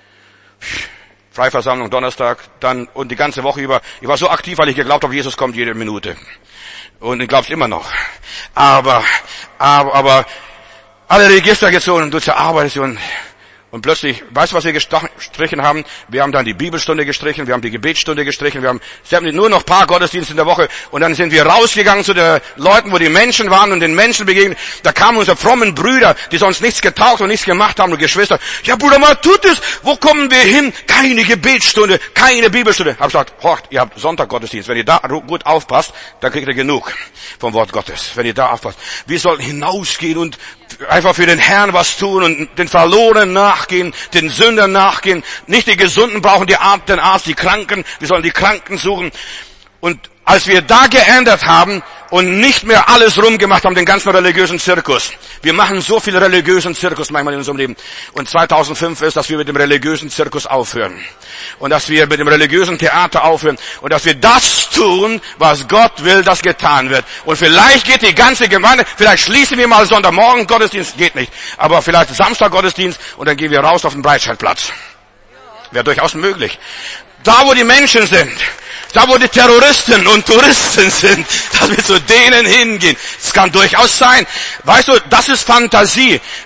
Freiversammlung Donnerstag, dann und die ganze Woche über, ich war so aktiv, weil ich geglaubt habe, Jesus kommt jede Minute. Und ich glaub's immer noch. Aber, aber, aber, alle Register gezogen, du zerarbeitest und, und plötzlich, weißt du, was wir gestrichen haben? Wir haben dann die Bibelstunde gestrichen, wir haben die Gebetsstunde gestrichen, wir haben nur noch ein paar Gottesdienste in der Woche und dann sind wir rausgegangen zu den Leuten, wo die Menschen waren und den Menschen begegnet. Da kamen unsere frommen Brüder, die sonst nichts getaucht und nichts gemacht haben und Geschwister. Ja, Bruder Matthäus, wo kommen wir hin? Keine Gebetsstunde, keine Bibelstunde. Hab gesagt, hort, ihr habt Sonntag-Gottesdienst. Wenn ihr da gut aufpasst, dann kriegt ihr genug vom Wort Gottes. Wenn ihr da aufpasst. Wir sollten hinausgehen und einfach für den Herrn was tun und den Verlorenen nachgehen, den Sündern nachgehen. Nicht die Gesunden brauchen die Arzt, den Arzt, die Kranken. Wir sollen die Kranken suchen. Und als wir da geändert haben und nicht mehr alles rumgemacht haben, den ganzen religiösen Zirkus. Wir machen so viel religiösen Zirkus manchmal in unserem Leben. Und zweitausendfünf ist, dass wir mit dem religiösen Zirkus aufhören. Und dass wir mit dem religiösen Theater aufhören. Und dass wir das tun, was Gott will, dass getan wird. Und vielleicht geht die ganze Gemeinde, vielleicht schließen wir mal Sonntagmorgen Gottesdienst, geht nicht. Aber vielleicht Samstag Gottesdienst und dann gehen wir raus auf den Breitscheidplatz. Wäre durchaus möglich. Da, wo die Menschen sind. Da, wo die Terroristen und Touristen sind, dass wir zu denen hingehen. Das kann durchaus sein. Weißt du, das ist Fantasie.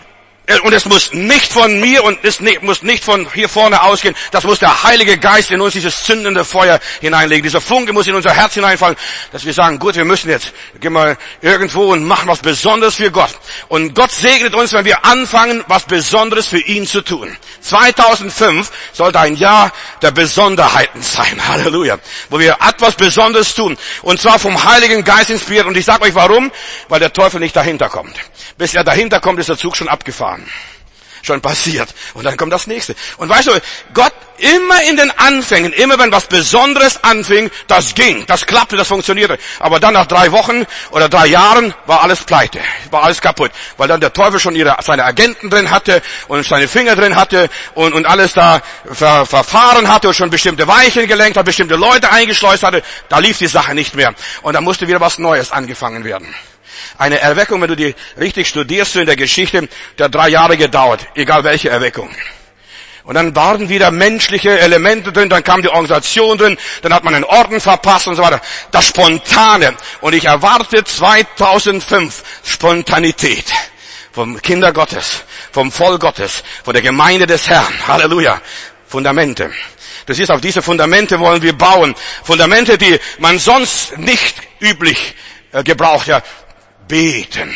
Und es muss nicht von mir und es muss nicht von hier vorne ausgehen. Das muss der Heilige Geist in uns, dieses zündende Feuer hineinlegen. Dieser Funke muss in unser Herz hineinfallen, dass wir sagen, gut, wir müssen jetzt, gehen wir irgendwo und machen was Besonderes für Gott. Und Gott segnet uns, wenn wir anfangen, was Besonderes für ihn zu tun. zweitausendfünf sollte ein Jahr der Besonderheiten sein. Halleluja. Wo wir etwas Besonderes tun. Und zwar vom Heiligen Geist inspiriert. Und ich sage euch warum. Weil der Teufel nicht dahinter kommt. Bis er dahinter kommt, ist der Zug schon abgefahren. Schon passiert. Und dann kommt das nächste. Und weißt du, Gott immer in den Anfängen, immer wenn was Besonderes anfing, das ging, das klappte, das funktionierte. Aber dann nach drei Wochen oder drei Jahren war alles pleite, war alles kaputt. Weil dann der Teufel schon ihre, seine Agenten drin hatte und seine Finger drin hatte und, und alles da ver, verfahren hatte und schon bestimmte Weichen gelenkt hat, bestimmte Leute eingeschleust hatte. Da lief die Sache nicht mehr. Und dann musste wieder was Neues angefangen werden. Eine Erweckung, wenn du die richtig studierst, in der Geschichte, der drei Jahre gedauert, egal welche Erweckung. Und dann waren wieder menschliche Elemente drin, dann kam die Organisation drin, dann hat man einen Orden verpasst und so weiter. Das Spontane. Und ich erwarte zweitausendfünf Spontanität vom Kinder Gottes, vom Volk Gottes, von der Gemeinde des Herrn. Halleluja. Fundamente. Du siehst, auf diese Fundamente wollen wir bauen. Fundamente, die man sonst nicht üblich äh, gebraucht. Ja. Beten.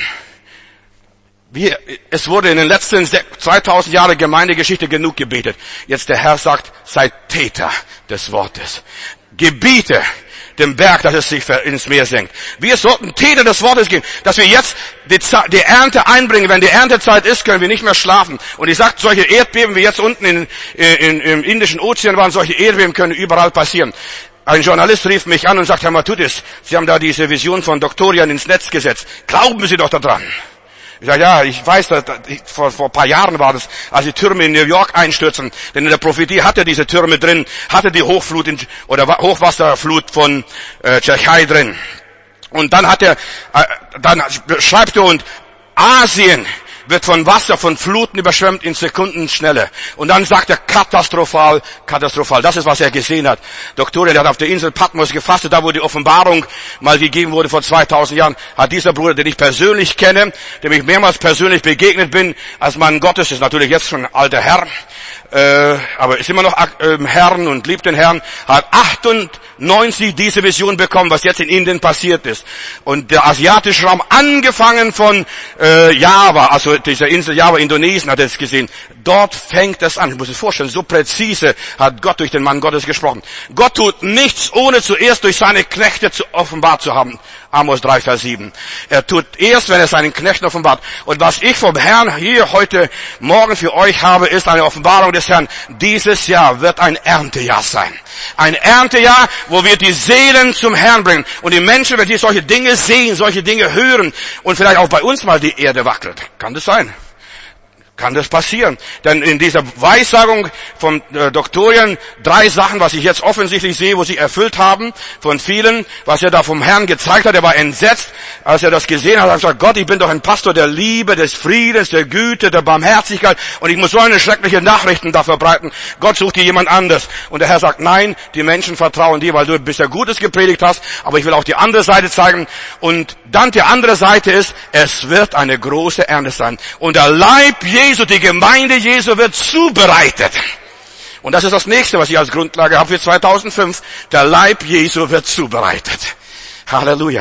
Wir, es wurde in den letzten zweitausend Jahren Gemeindegeschichte genug gebetet. Jetzt der Herr sagt, seid Täter des Wortes. Gebiete dem Berg, dass es sich ins Meer senkt. Wir sollten Täter des Wortes gehen, dass wir jetzt die, die Ernte einbringen. Wenn die Erntezeit ist, können wir nicht mehr schlafen. Und ich sage, solche Erdbeben wie jetzt unten in, in, im Indischen Ozean waren, solche Erdbeben können überall passieren. Ein Journalist rief mich an und sagte, Herr Matthäus, Sie haben da diese Vision von Doktorian ins Netz gesetzt. Glauben Sie doch daran. Ich sage, ja, ich weiß, dass, vor, vor ein paar Jahren war das, als die Türme in New York einstürzen. Denn in der Prophetie hatte diese Türme drin, hatte die Hochflut in, oder Hochwasserflut von äh, Tschechei drin. Und dann hat er, äh, dann schreibt er, und Asien wird von Wasser, von Fluten überschwemmt in Sekundenschnelle. Und dann sagt er katastrophal, katastrophal. Das ist, was er gesehen hat. Doktorian hat auf der Insel Patmos gefastet, da wo die Offenbarung mal gegeben wurde vor zweitausend Jahren, hat dieser Bruder, den ich persönlich kenne, dem ich mehrmals persönlich begegnet bin, als Mann Gottes, ist natürlich jetzt schon ein alter Herr, äh, aber ist immer noch äh, Herrn und liebt den Herrn, hat achtundneunzig diese Vision bekommen, was jetzt in Indien passiert ist. Und der asiatische Raum, angefangen von äh, Java, also dieser Insel Java, Indonesien, hat er es gesehen. Dort fängt es an. Ich muss es vorstellen, so präzise hat Gott durch den Mann Gottes gesprochen. Gott tut nichts, ohne zuerst durch seine Knechte zu offenbart zu haben. Amos drei, Vers sieben. Er tut erst, wenn er seinen Knechten offenbart. Und was ich vom Herrn hier heute Morgen für euch habe, ist eine Offenbarung des Herrn. Dieses Jahr wird ein Erntejahr sein. Ein Erntejahr, wo wir die Seelen zum Herrn bringen. Und die Menschen, wenn die solche Dinge sehen, solche Dinge hören und vielleicht auch bei uns mal die Erde wackelt. Kann das sein? Kann das passieren? Denn in dieser Weissagung vom äh, Doktorian drei Sachen, was ich jetzt offensichtlich sehe, wo sie erfüllt haben, von vielen, was er da vom Herrn gezeigt hat. Er war entsetzt, als er das gesehen hat. Er hat gesagt, Gott, ich bin doch ein Pastor der Liebe, des Friedens, der Güte, der Barmherzigkeit und ich muss so eine schreckliche Nachrichten da verbreiten. Gott sucht dir jemand anders. Und der Herr sagt, nein, die Menschen vertrauen dir, weil du bisher Gutes gepredigt hast, aber ich will auch die andere Seite zeigen. Und dann die andere Seite ist, es wird eine große Ernte sein. Und der Leib Jesu, die Gemeinde Jesu wird zubereitet. Und das ist das nächste, was ich als Grundlage habe für zweitausendfünf. Der Leib Jesu wird zubereitet. Halleluja.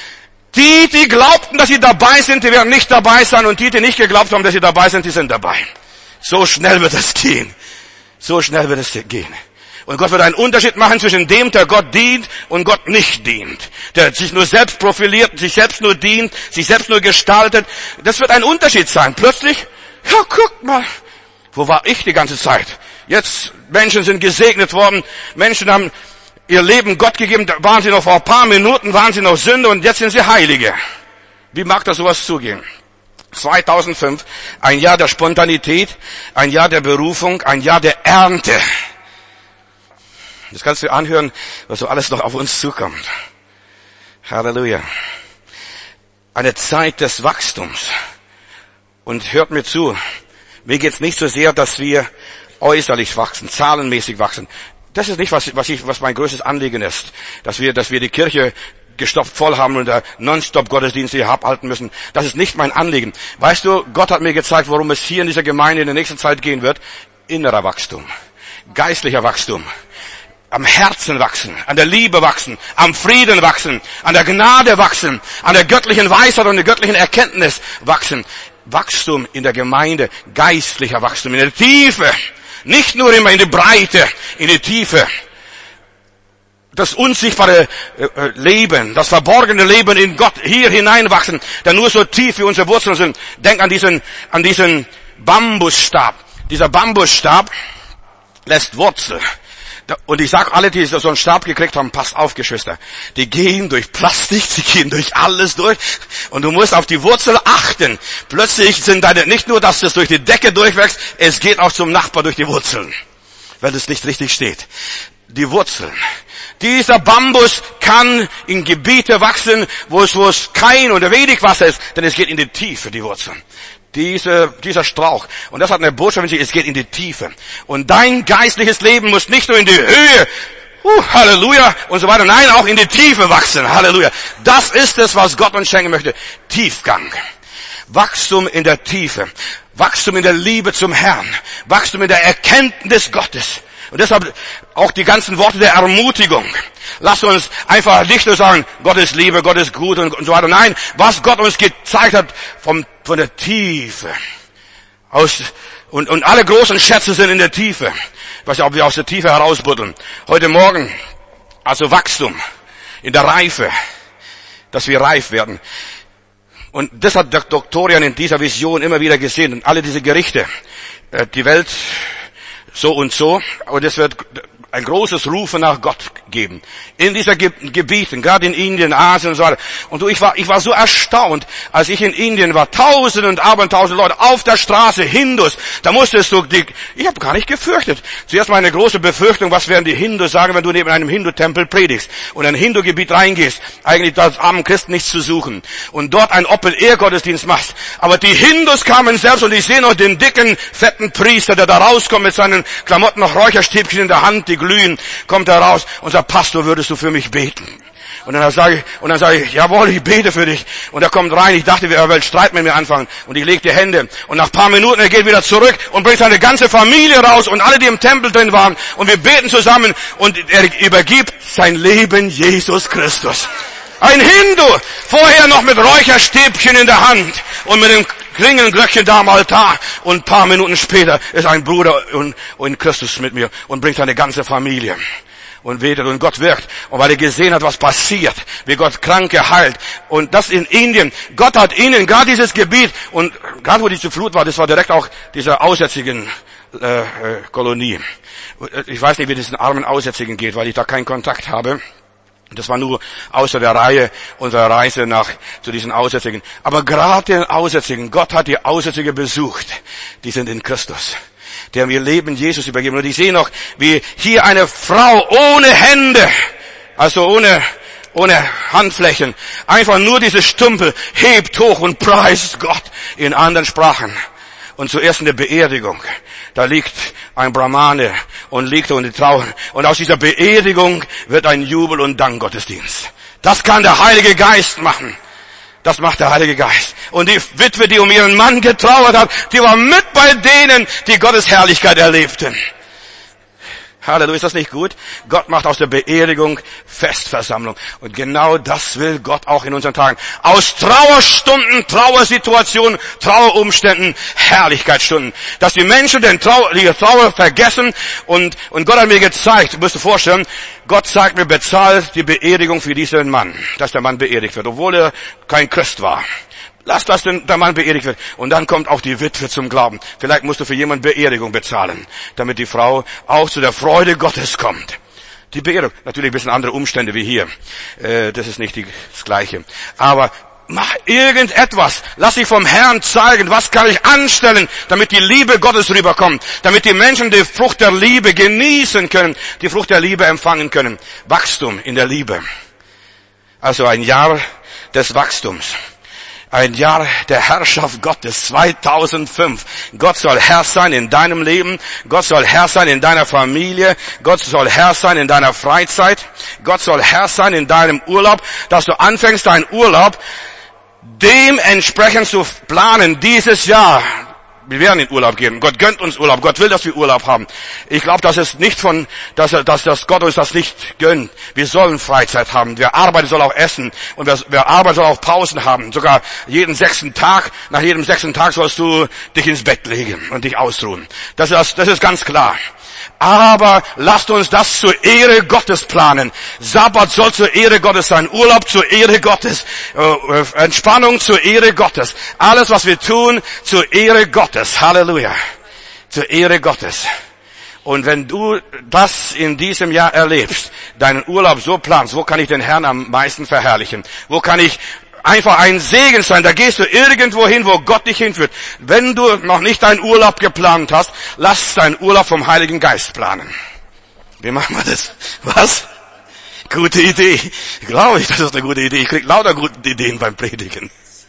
Die, die glaubten, dass sie dabei sind, die werden nicht dabei sein. Und die, die nicht geglaubt haben, dass sie dabei sind, die sind dabei. So schnell wird es gehen. So schnell wird es gehen. Und Gott wird einen Unterschied machen zwischen dem, der Gott dient und Gott nicht dient. Der sich nur selbst profiliert, sich selbst nur dient, sich selbst nur gestaltet. Das wird ein Unterschied sein. Plötzlich, ja, guck mal, wo war ich die ganze Zeit? Jetzt, Menschen sind gesegnet worden, Menschen haben ihr Leben Gott gegeben, da waren sie noch vor ein paar Minuten, waren sie noch Sünder und jetzt sind sie Heilige. Wie mag das sowas zugehen? zweitausendfünf, ein Jahr der Spontanität, ein Jahr der Berufung, ein Jahr der Ernte. Das kannst du anhören, was so alles noch auf uns zukommt. Halleluja. Eine Zeit des Wachstums. Und hört mir zu, mir geht's nicht so sehr, dass wir äußerlich wachsen, zahlenmäßig wachsen. Das ist nicht, was, was, ich, was mein größtes Anliegen ist, dass wir, dass wir die Kirche gestopft voll haben und da nonstop Gottesdienste hier abhalten müssen. Das ist nicht mein Anliegen. Weißt du, Gott hat mir gezeigt, worum es hier in dieser Gemeinde in der nächsten Zeit gehen wird. Innerer Wachstum. Geistlicher Wachstum. Am Herzen wachsen, an der Liebe wachsen, am Frieden wachsen, an der Gnade wachsen, an der göttlichen Weisheit und der göttlichen Erkenntnis wachsen. Wachstum in der Gemeinde, geistlicher Wachstum in der Tiefe. Nicht nur immer in die Breite, in die Tiefe. Das unsichtbare Leben, das verborgene Leben in Gott hier hineinwachsen, der nur so tief wie unsere Wurzeln sind. Denk an diesen, an diesen Bambusstab. Dieser Bambusstab lässt Wurzel. Und ich sag alle, die so einen Stab gekriegt haben, passt auf, Geschwister. Die gehen durch Plastik, die gehen durch alles durch. Und du musst auf die Wurzel achten. Plötzlich sind deine, nicht nur, dass es durch die Decke durchwächst, es geht auch zum Nachbar durch die Wurzeln. Weil es nicht richtig steht. Die Wurzeln. Dieser Bambus kann in Gebiete wachsen, wo es, wo es kein oder wenig Wasser ist, denn es geht in die Tiefe, die Wurzeln. Diese, dieser Strauch. Und das hat eine Botschaft, es geht in die Tiefe. Und dein geistliches Leben muss nicht nur in die Höhe, uh, Halleluja, und so weiter, nein, auch in die Tiefe wachsen, Halleluja. Das ist es, was Gott uns schenken möchte. Tiefgang. Wachstum in der Tiefe. Wachstum in der Liebe zum Herrn. Wachstum in der Erkenntnis Gottes. Und deshalb auch die ganzen Worte der Ermutigung. Lasst uns einfach nicht nur sagen, Gott ist Liebe, Gott ist gut und, und so weiter. Nein, was Gott uns gezeigt hat vom, von der Tiefe. Aus, und, und alle großen Schätze sind in der Tiefe. Ich weiß nicht, ob wir aus der Tiefe herausbuddeln. Heute Morgen, also Wachstum in der Reife, dass wir reif werden. Und das hat der Doktorian in dieser Vision immer wieder gesehen. Und alle diese Gerichte, die Welt so und so, und es wird ein großes Rufen nach Gott geben. In dieser Ge- Gebieten, gerade in Indien, Asien und so weiter. Und du, ich war, ich war so erstaunt, als ich in Indien war, tausende und abertausende Leute auf der Straße, Hindus, da musstest du, die, ich habe gar nicht gefürchtet. Zuerst mal eine große Befürchtung, was werden die Hindus sagen, wenn du neben einem Hindu-Tempel predigst und in ein Hindu-Gebiet reingehst, eigentlich als armen Christen nichts zu suchen und dort einen Open-Air-Gottesdienst machst. Aber die Hindus kamen selbst und ich sehe noch den dicken, fetten Priester, der da rauskommt mit seinen Klamotten, noch Räucherstäbchen in der Hand, die glühen, kommt er raus und sagt, Pastor, würdest du für mich beten? Und dann sage ich, und dann sage ich, jawohl, ich bete für dich. Und er kommt rein, ich dachte, er will Streit mit mir anfangen. Und ich lege die Hände. Und nach ein paar Minuten, er geht wieder zurück und bringt seine ganze Familie raus und alle, die im Tempel drin waren. Und wir beten zusammen und er übergibt sein Leben Jesus Christus. Ein Hindu, vorher noch mit Räucherstäbchen in der Hand und mit dem Klingelglöckchen da am Altar. Und ein paar Minuten später ist ein Bruder und, und Christus mit mir und bringt seine ganze Familie. Und betet und Gott wirkt. Und weil er gesehen hat, was passiert, wie Gott Kranke heilt. Und das in Indien. Gott hat ihnen gerade dieses Gebiet und gerade wo diese Flut war, das war direkt auch dieser aussätzigen äh, Kolonie. Ich weiß nicht, wie diesen armen Aussätzigen geht, weil ich da keinen Kontakt habe. Das war nur außer der Reihe unserer Reise nach zu diesen Aussätzigen. Aber gerade den Aussätzigen, Gott hat die Aussätzige besucht. Die sind in Christus. Die haben ihr Leben Jesus übergeben. Und ich sehe noch, wie hier eine Frau ohne Hände, also ohne, ohne Handflächen, einfach nur diese Stümpel hebt hoch und preist Gott in anderen Sprachen. Und zuerst in der Beerdigung, da liegt ein Brahmane und liegt und die trauern. Und aus dieser Beerdigung wird ein Jubel und Dankgottesdienst. Das kann der Heilige Geist machen. Das macht der Heilige Geist. Und die Witwe, die um ihren Mann getrauert hat, die war mit bei denen, die Gottes Herrlichkeit erlebten. Halleluja, ist das nicht gut? Gott macht aus der Beerdigung Festversammlung. Und genau das will Gott auch in unseren Tagen. Aus Trauerstunden, Trauersituationen, Trauerumständen, Herrlichkeitsstunden. Dass die Menschen den Trauer, die Trauer vergessen. Und, und Gott hat mir gezeigt, du musst dir vorstellen, Gott sagt mir, bezahlt die Beerdigung für diesen Mann. Dass der Mann beerdigt wird, obwohl er kein Christ war. Lass, dass der Mann beerdigt wird. Und dann kommt auch die Witwe zum Glauben. Vielleicht musst du für jemanden Beerdigung bezahlen, damit die Frau auch zu der Freude Gottes kommt. Die Beerdigung, natürlich ein bisschen andere Umstände wie hier. Äh, das ist nicht die, das Gleiche. Aber mach irgendetwas. Lass dich vom Herrn zeigen, was kann ich anstellen, damit die Liebe Gottes rüberkommt. Damit die Menschen die Frucht der Liebe genießen können, die Frucht der Liebe empfangen können. Wachstum in der Liebe. Also ein Jahr des Wachstums. Ein Jahr der Herrschaft Gottes, zweitausendfünf. Gott soll Herr sein in deinem Leben. Gott soll Herr sein in deiner Familie. Gott soll Herr sein in deiner Freizeit. Gott soll Herr sein in deinem Urlaub, dass du anfängst, deinen Urlaub dementsprechend zu planen dieses Jahr. Wir werden in Urlaub gehen. Gott gönnt uns Urlaub. Gott will, dass wir Urlaub haben. Ich glaube, dass es nicht von, dass, dass, dass Gott uns das nicht gönnt. Wir sollen Freizeit haben. Wer arbeitet, soll auch essen. Und wer, wer arbeitet, soll auch Pausen haben. Sogar jeden sechsten Tag, nach jedem sechsten Tag sollst du dich ins Bett legen und dich ausruhen. Das ist, das ist ganz klar. Aber lasst uns das zur Ehre Gottes planen. Sabbat soll zur Ehre Gottes sein. Urlaub zur Ehre Gottes. Äh, Entspannung zur Ehre Gottes. Alles, was wir tun, zur Ehre Gottes. Halleluja. Zur Ehre Gottes. Und wenn du das in diesem Jahr erlebst, deinen Urlaub so planst, wo kann ich den Herrn am meisten verherrlichen? Wo kann ich einfach ein Segen sein? Da gehst du irgendwo hin, wo Gott dich hinführt. Wenn du noch nicht deinen Urlaub geplant hast, lass deinen Urlaub vom Heiligen Geist planen. Wie machen wir das? Was? Gute Idee. Glaube ich, das ist eine gute Idee. Ich krieg lauter gute Ideen beim Predigen.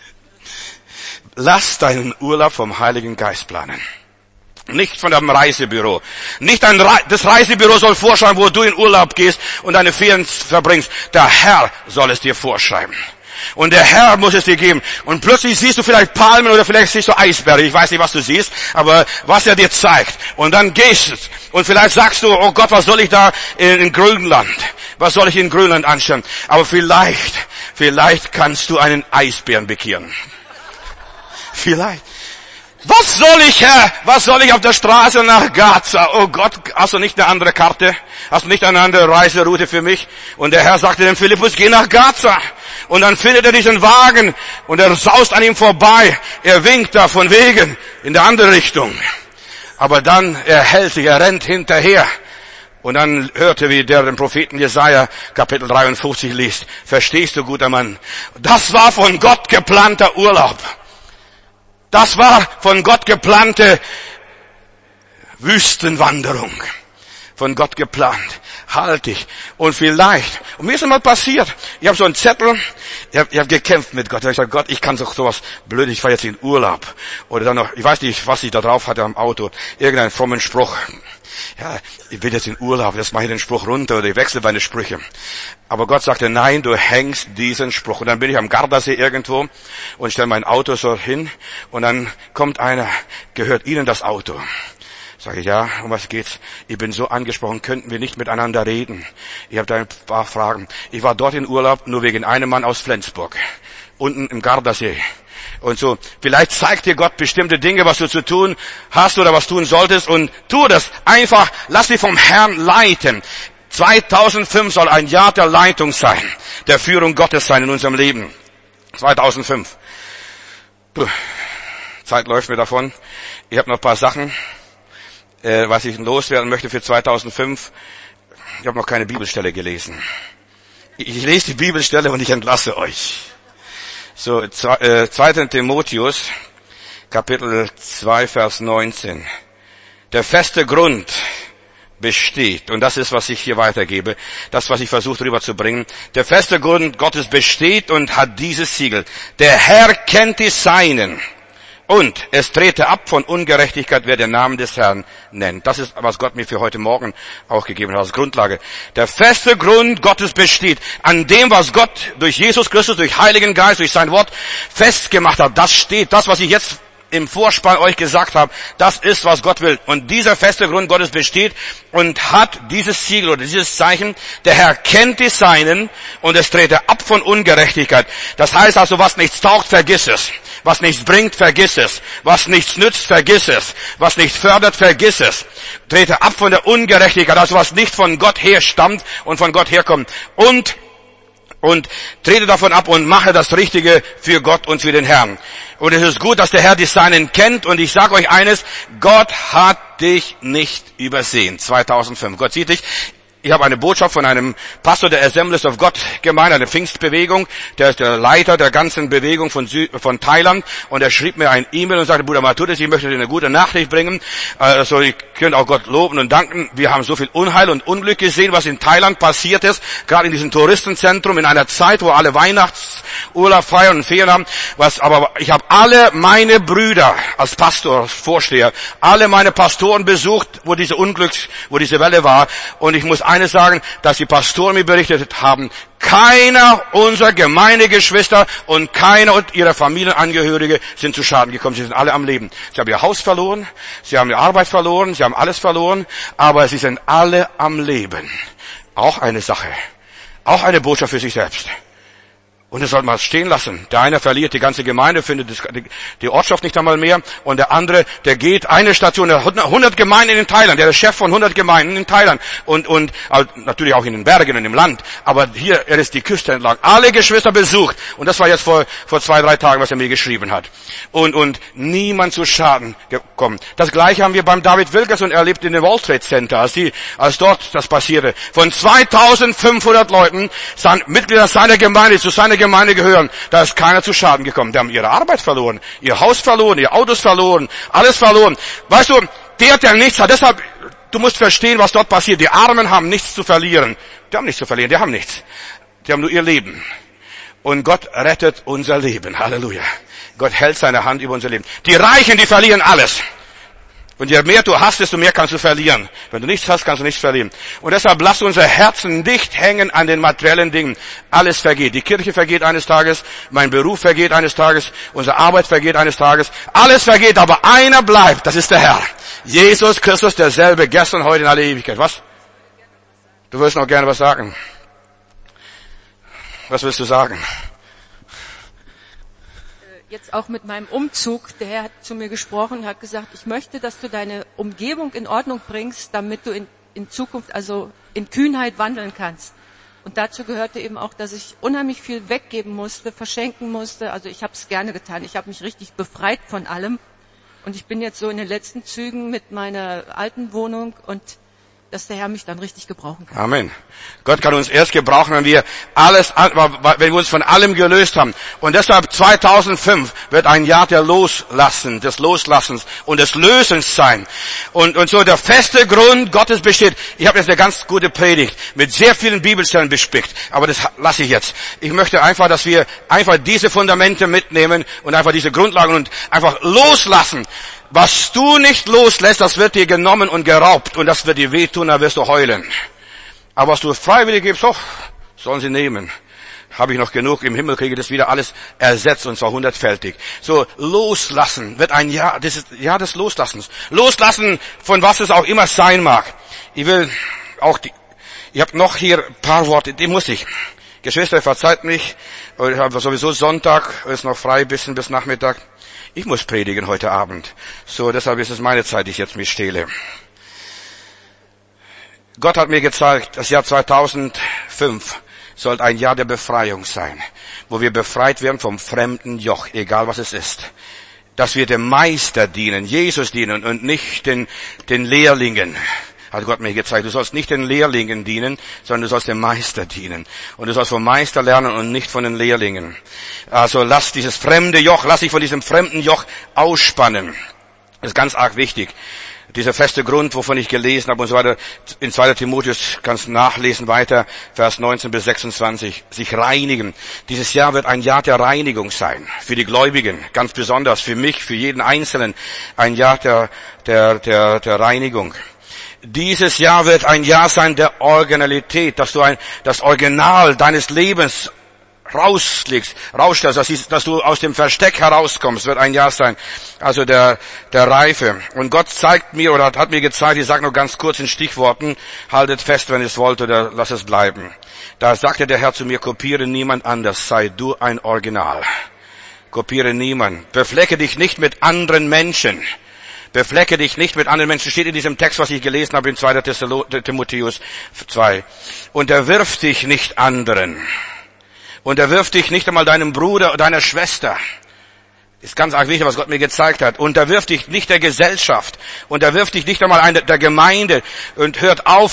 Lass deinen Urlaub vom Heiligen Geist planen. Nicht von einem Reisebüro. Nicht ein Re- das Reisebüro soll vorschreiben, wo du in Urlaub gehst und deine Ferien verbringst. Der Herr soll es dir vorschreiben. Und der Herr muss es dir geben. Und plötzlich siehst du vielleicht Palmen oder vielleicht siehst du Eisberge. Ich weiß nicht, was du siehst, aber was er dir zeigt. Und dann gehst du. Und vielleicht sagst du, oh Gott, was soll ich da in, in Grönland? Was soll ich in Grönland anstellen? Aber vielleicht, vielleicht kannst du einen Eisbären bekehren. Vielleicht. Was soll ich, Herr? Was soll ich auf der Straße nach Gaza? Oh Gott, hast du nicht eine andere Karte? Hast du nicht eine andere Reiseroute für mich? Und der Herr sagte dem Philippus, geh nach Gaza. Und dann findet er diesen Wagen und er saust an ihm vorbei. Er winkt da von wegen in der andere Richtung. Aber dann, er hält sich, er rennt hinterher. Und dann hörte, wie der den Propheten Jesaja Kapitel dreiundfünfzig liest. Verstehst du, guter Mann? Das war von Gott geplanter Urlaub. Das war von Gott geplante Wüstenwanderung. Von Gott geplant. Halt dich. Und vielleicht, und mir ist einmal passiert, ich habe so einen Zettel, ich habe hab gekämpft mit Gott. Ich habe gesagt, Gott, ich kann doch sowas blöd, ich fahre jetzt in Urlaub. Oder dann noch, ich weiß nicht, was ich da drauf hatte am Auto, irgendeinen frommen Spruch. Ja, ich will jetzt in Urlaub, jetzt mache ich den Spruch runter oder ich wechsle meine Sprüche. Aber Gott sagte, nein, du hängst diesen Spruch. Und dann bin ich am Gardasee irgendwo und stelle mein Auto so hin und dann kommt einer, gehört Ihnen das Auto? Sage ich, ja, um was geht's? Ich bin so angesprochen, könnten wir nicht miteinander reden? Ich habe da ein paar Fragen. Ich war dort in Urlaub nur wegen einem Mann aus Flensburg, unten im Gardasee. Und so, vielleicht zeigt dir Gott bestimmte Dinge, was du zu tun hast oder was tun solltest und tu das einfach, lass dich vom Herrn leiten. zweitausendfünf soll ein Jahr der Leitung sein, der Führung Gottes sein in unserem Leben. zweitausendfünf. Puh, Zeit läuft mir davon. Ich habe noch ein paar Sachen, äh, was ich loswerden möchte für zweitausendfünf. Ich habe noch keine Bibelstelle gelesen. Ich lese die Bibelstelle und ich entlasse euch. So, zweiter Timotheus, Kapitel zwei, Vers neunzehn. Der feste Grund besteht, und das ist, was ich hier weitergebe, das, was ich versuche rüberzubringen. Der feste Grund Gottes besteht und hat dieses Siegel. Der Herr kennt die Seinen. Und es trete ab von Ungerechtigkeit, wer den Namen des Herrn nennt. Das ist, was Gott mir für heute Morgen auch gegeben hat als Grundlage. Der feste Grund Gottes besteht an dem, was Gott durch Jesus Christus, durch Heiligen Geist, durch sein Wort festgemacht hat. Das steht, das, was ich jetzt im Vorspann euch gesagt habe, das ist, was Gott will. Und dieser feste Grund Gottes besteht und hat dieses Siegel oder dieses Zeichen. Der Herr kennt die Seinen und es trete ab von Ungerechtigkeit. Das heißt also, was nichts taugt, vergiss es. Was nichts bringt, vergiss es. Was nichts nützt, vergiss es. Was nichts fördert, vergiss es. Trete ab von der Ungerechtigkeit, also was nicht von Gott herstammt und von Gott herkommt. Und, und trete davon ab und mache das Richtige für Gott und für den Herrn. Und es ist gut, dass der Herr die Seinen kennt. Und ich sage euch eines, Gott hat dich nicht übersehen. zweitausendfünf. Gott sieht dich. Ich habe eine Botschaft von einem Pastor der Assemblies of God Gemeinde, eine Pfingstbewegung. Der ist der Leiter der ganzen Bewegung von, Sü- von Thailand. Und er schrieb mir ein E-Mail und sagte, Bruder Matthäus, ich möchte dir eine gute Nachricht bringen. Also ihr könnt auch Gott loben und danken. Wir haben so viel Unheil und Unglück gesehen, was in Thailand passiert ist. Gerade in diesem Touristenzentrum, in einer Zeit, wo alle Weihnachtsurlaub feiern und Ferien haben. Was, aber ich habe alle meine Brüder als Pastor, als Vorsteher, alle meine Pastoren besucht, wo diese Unglücks, wo diese Welle war. Und ich muss eines sagen, dass die Pastoren mir berichtet haben, keiner unserer Gemeindegeschwister und keiner und ihrer Familienangehörige sind zu Schaden gekommen. Sie sind alle am Leben. Sie haben ihr Haus verloren, sie haben ihre Arbeit verloren, sie haben alles verloren, aber sie sind alle am Leben. Auch eine Sache. Auch eine Botschaft für sich selbst. Und das sollte man stehen lassen. Der eine verliert die ganze Gemeinde, findet die Ortschaft nicht einmal mehr. Und der andere, der geht eine Station, der hat hundert Gemeinden in Thailand. Der ist Chef von hundert Gemeinden in Thailand. Und, und also natürlich auch in den Bergen und im Land. Aber hier, er ist die Küste entlang. Alle Geschwister besucht. Und das war jetzt vor, vor zwei, drei Tagen, was er mir geschrieben hat. Und, und niemand zu Schaden gekommen. Das Gleiche haben wir beim David Wilkerson erlebt in dem World Trade Center, als, die, als dort das passierte. Von zweitausendfünfhundert Leuten, sein, Mitglieder seiner Gemeinde, zu seiner Gemeinde gehören, da ist keiner zu Schaden gekommen. Die haben ihre Arbeit verloren, ihr Haus verloren, ihr Autos verloren, alles verloren. Weißt du, der, der nichts hat, deshalb, du musst verstehen, was dort passiert. Die Armen haben nichts zu verlieren. Die haben nichts zu verlieren, die haben nichts. Die haben nur ihr Leben. Und Gott rettet unser Leben. Halleluja. Gott hält seine Hand über unser Leben. Die Reichen, die verlieren alles. Und je mehr du hast, desto mehr kannst du verlieren. Wenn du nichts hast, kannst du nichts verlieren. Und deshalb lass unser Herzen nicht hängen an den materiellen Dingen. Alles vergeht. Die Kirche vergeht eines Tages, mein Beruf vergeht eines Tages, unsere Arbeit vergeht eines Tages. Alles vergeht, aber einer bleibt, das ist der Herr. Jesus Christus, derselbe, gestern, heute, in alle Ewigkeit. Was? Du willst noch gerne was sagen. Was willst du sagen? Jetzt auch mit meinem Umzug, der Herr hat zu mir gesprochen und hat gesagt, ich möchte, dass du deine Umgebung in Ordnung bringst, damit du in, in Zukunft also in Kühnheit wandeln kannst. Und dazu gehörte eben auch, dass ich unheimlich viel weggeben musste, verschenken musste. Also ich habe es gerne getan. Ich habe mich richtig befreit von allem. Und ich bin jetzt so in den letzten Zügen mit meiner alten Wohnung und dass der Herr mich dann richtig gebrauchen kann. Amen. Gott kann uns erst gebrauchen, wenn wir alles, wenn wir uns von allem gelöst haben. Und deshalb zweitausendfünf wird ein Jahr der Loslassen, des Loslassens und des Lösens sein. Und, und so der feste Grund Gottes besteht. Ich habe jetzt eine ganz gute Predigt mit sehr vielen Bibelstellen bespickt, aber das lasse ich jetzt. Ich möchte einfach, dass wir einfach diese Fundamente mitnehmen und einfach diese Grundlagen und einfach loslassen. Was du nicht loslässt, das wird dir genommen und geraubt und das wird dir wehtun, da wirst du heulen. Aber was du freiwillig gibst, oh, sollen sie nehmen. Habe ich noch genug, im Himmel kriege ich das wieder alles ersetzt und zwar hundertfältig. So, loslassen wird ein Jahr, das ist Jahr des Loslassens. Loslassen, von was es auch immer sein mag. Ich will auch, die, ich habe noch hier ein paar Worte, die muss ich. Geschwister, verzeiht mich, ich habe sowieso Sonntag, ist noch frei, bisschen bis Nachmittag. Ich muss predigen heute Abend. So, deshalb ist es meine Zeit, die ich jetzt mich stehle. Gott hat mir gezeigt, das Jahr zweitausendfünf soll ein Jahr der Befreiung sein, wo wir befreit werden vom fremden Joch, egal was es ist. Dass wir dem Meister dienen, Jesus dienen und nicht den, den Lehrlingen. Hat Gott mir gezeigt, du sollst nicht den Lehrlingen dienen, sondern du sollst dem Meister dienen. Und du sollst vom Meister lernen und nicht von den Lehrlingen. Also lass dieses fremde Joch, lass dich von diesem fremden Joch ausspannen. Das ist ganz arg wichtig. Dieser feste Grund, wovon ich gelesen habe und so weiter, in zweiter Timotheus kannst du nachlesen weiter, Vers neunzehn bis sechsundzwanzig, sich reinigen. Dieses Jahr wird ein Jahr der Reinigung sein, für die Gläubigen, ganz besonders für mich, für jeden Einzelnen, ein Jahr der, der, der, der Reinigung. Dieses Jahr wird ein Jahr sein der Originalität, dass du ein, das Original deines Lebens rauslegst, rausstellst, dass, dass du aus dem Versteck herauskommst, wird ein Jahr sein. Also der, der Reife. Und Gott zeigt mir oder hat mir gezeigt, ich sage nur ganz kurz in Stichworten, haltet fest, wenn ihr es wollt oder lasst es bleiben. Da sagte der Herr zu mir, kopiere niemand anders, sei du ein Original. Kopiere niemand. Beflecke dich nicht mit anderen Menschen. Beflecke dich nicht mit anderen Menschen. Steht in diesem Text, was ich gelesen habe in zweiter Timotheus zwei. Unterwirf dich nicht anderen. Unterwirf dich nicht einmal deinem Bruder oder deiner Schwester. Ist ganz arg wichtig, was Gott mir gezeigt hat. Unterwirf dich nicht der Gesellschaft. Unterwirf dich nicht einmal der Gemeinde. Und hört auf,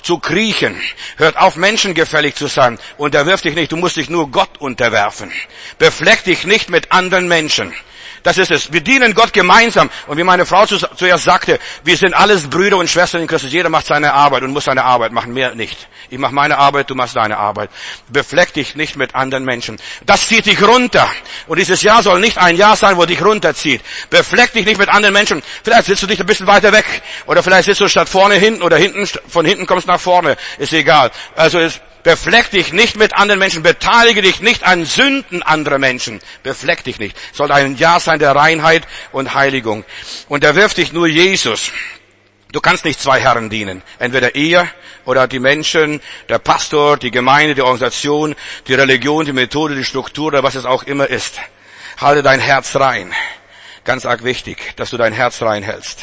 zu kriechen. Hört auf, menschengefällig zu sein. Unterwirf dich nicht, du musst dich nur Gott unterwerfen. Befleck dich nicht mit anderen Menschen. Das ist es. Wir dienen Gott gemeinsam. Und wie meine Frau zuerst sagte, wir sind alles Brüder und Schwestern in Christus. Jeder macht seine Arbeit und muss seine Arbeit machen, mehr nicht. Ich mache meine Arbeit, du machst deine Arbeit. Befleck dich nicht mit anderen Menschen. Das zieht dich runter. Und dieses Jahr soll nicht ein Jahr sein, wo dich runterzieht. Befleck dich nicht mit anderen Menschen. Vielleicht sitzt du dich ein bisschen weiter weg. Oder vielleicht sitzt du statt vorne hinten oder hinten, von hinten kommst nach vorne. Ist egal. Also es Befleck dich nicht mit anderen Menschen. Beteilige dich nicht an Sünden anderer Menschen. Befleck dich nicht. Es soll ein Jahr sein der Reinheit und Heiligung. Unterwirf dich nur Jesus. Du kannst nicht zwei Herren dienen. Entweder er oder die Menschen, der Pastor, die Gemeinde, die Organisation, die Religion, die Methode, die Struktur oder was es auch immer ist. Halte dein Herz rein. Ganz arg wichtig, dass du dein Herz reinhältst.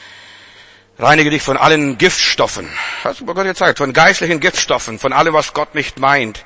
Reinige dich von allen Giftstoffen. Hast du Gott gezeigt? Von geistlichen Giftstoffen, von allem, was Gott nicht meint.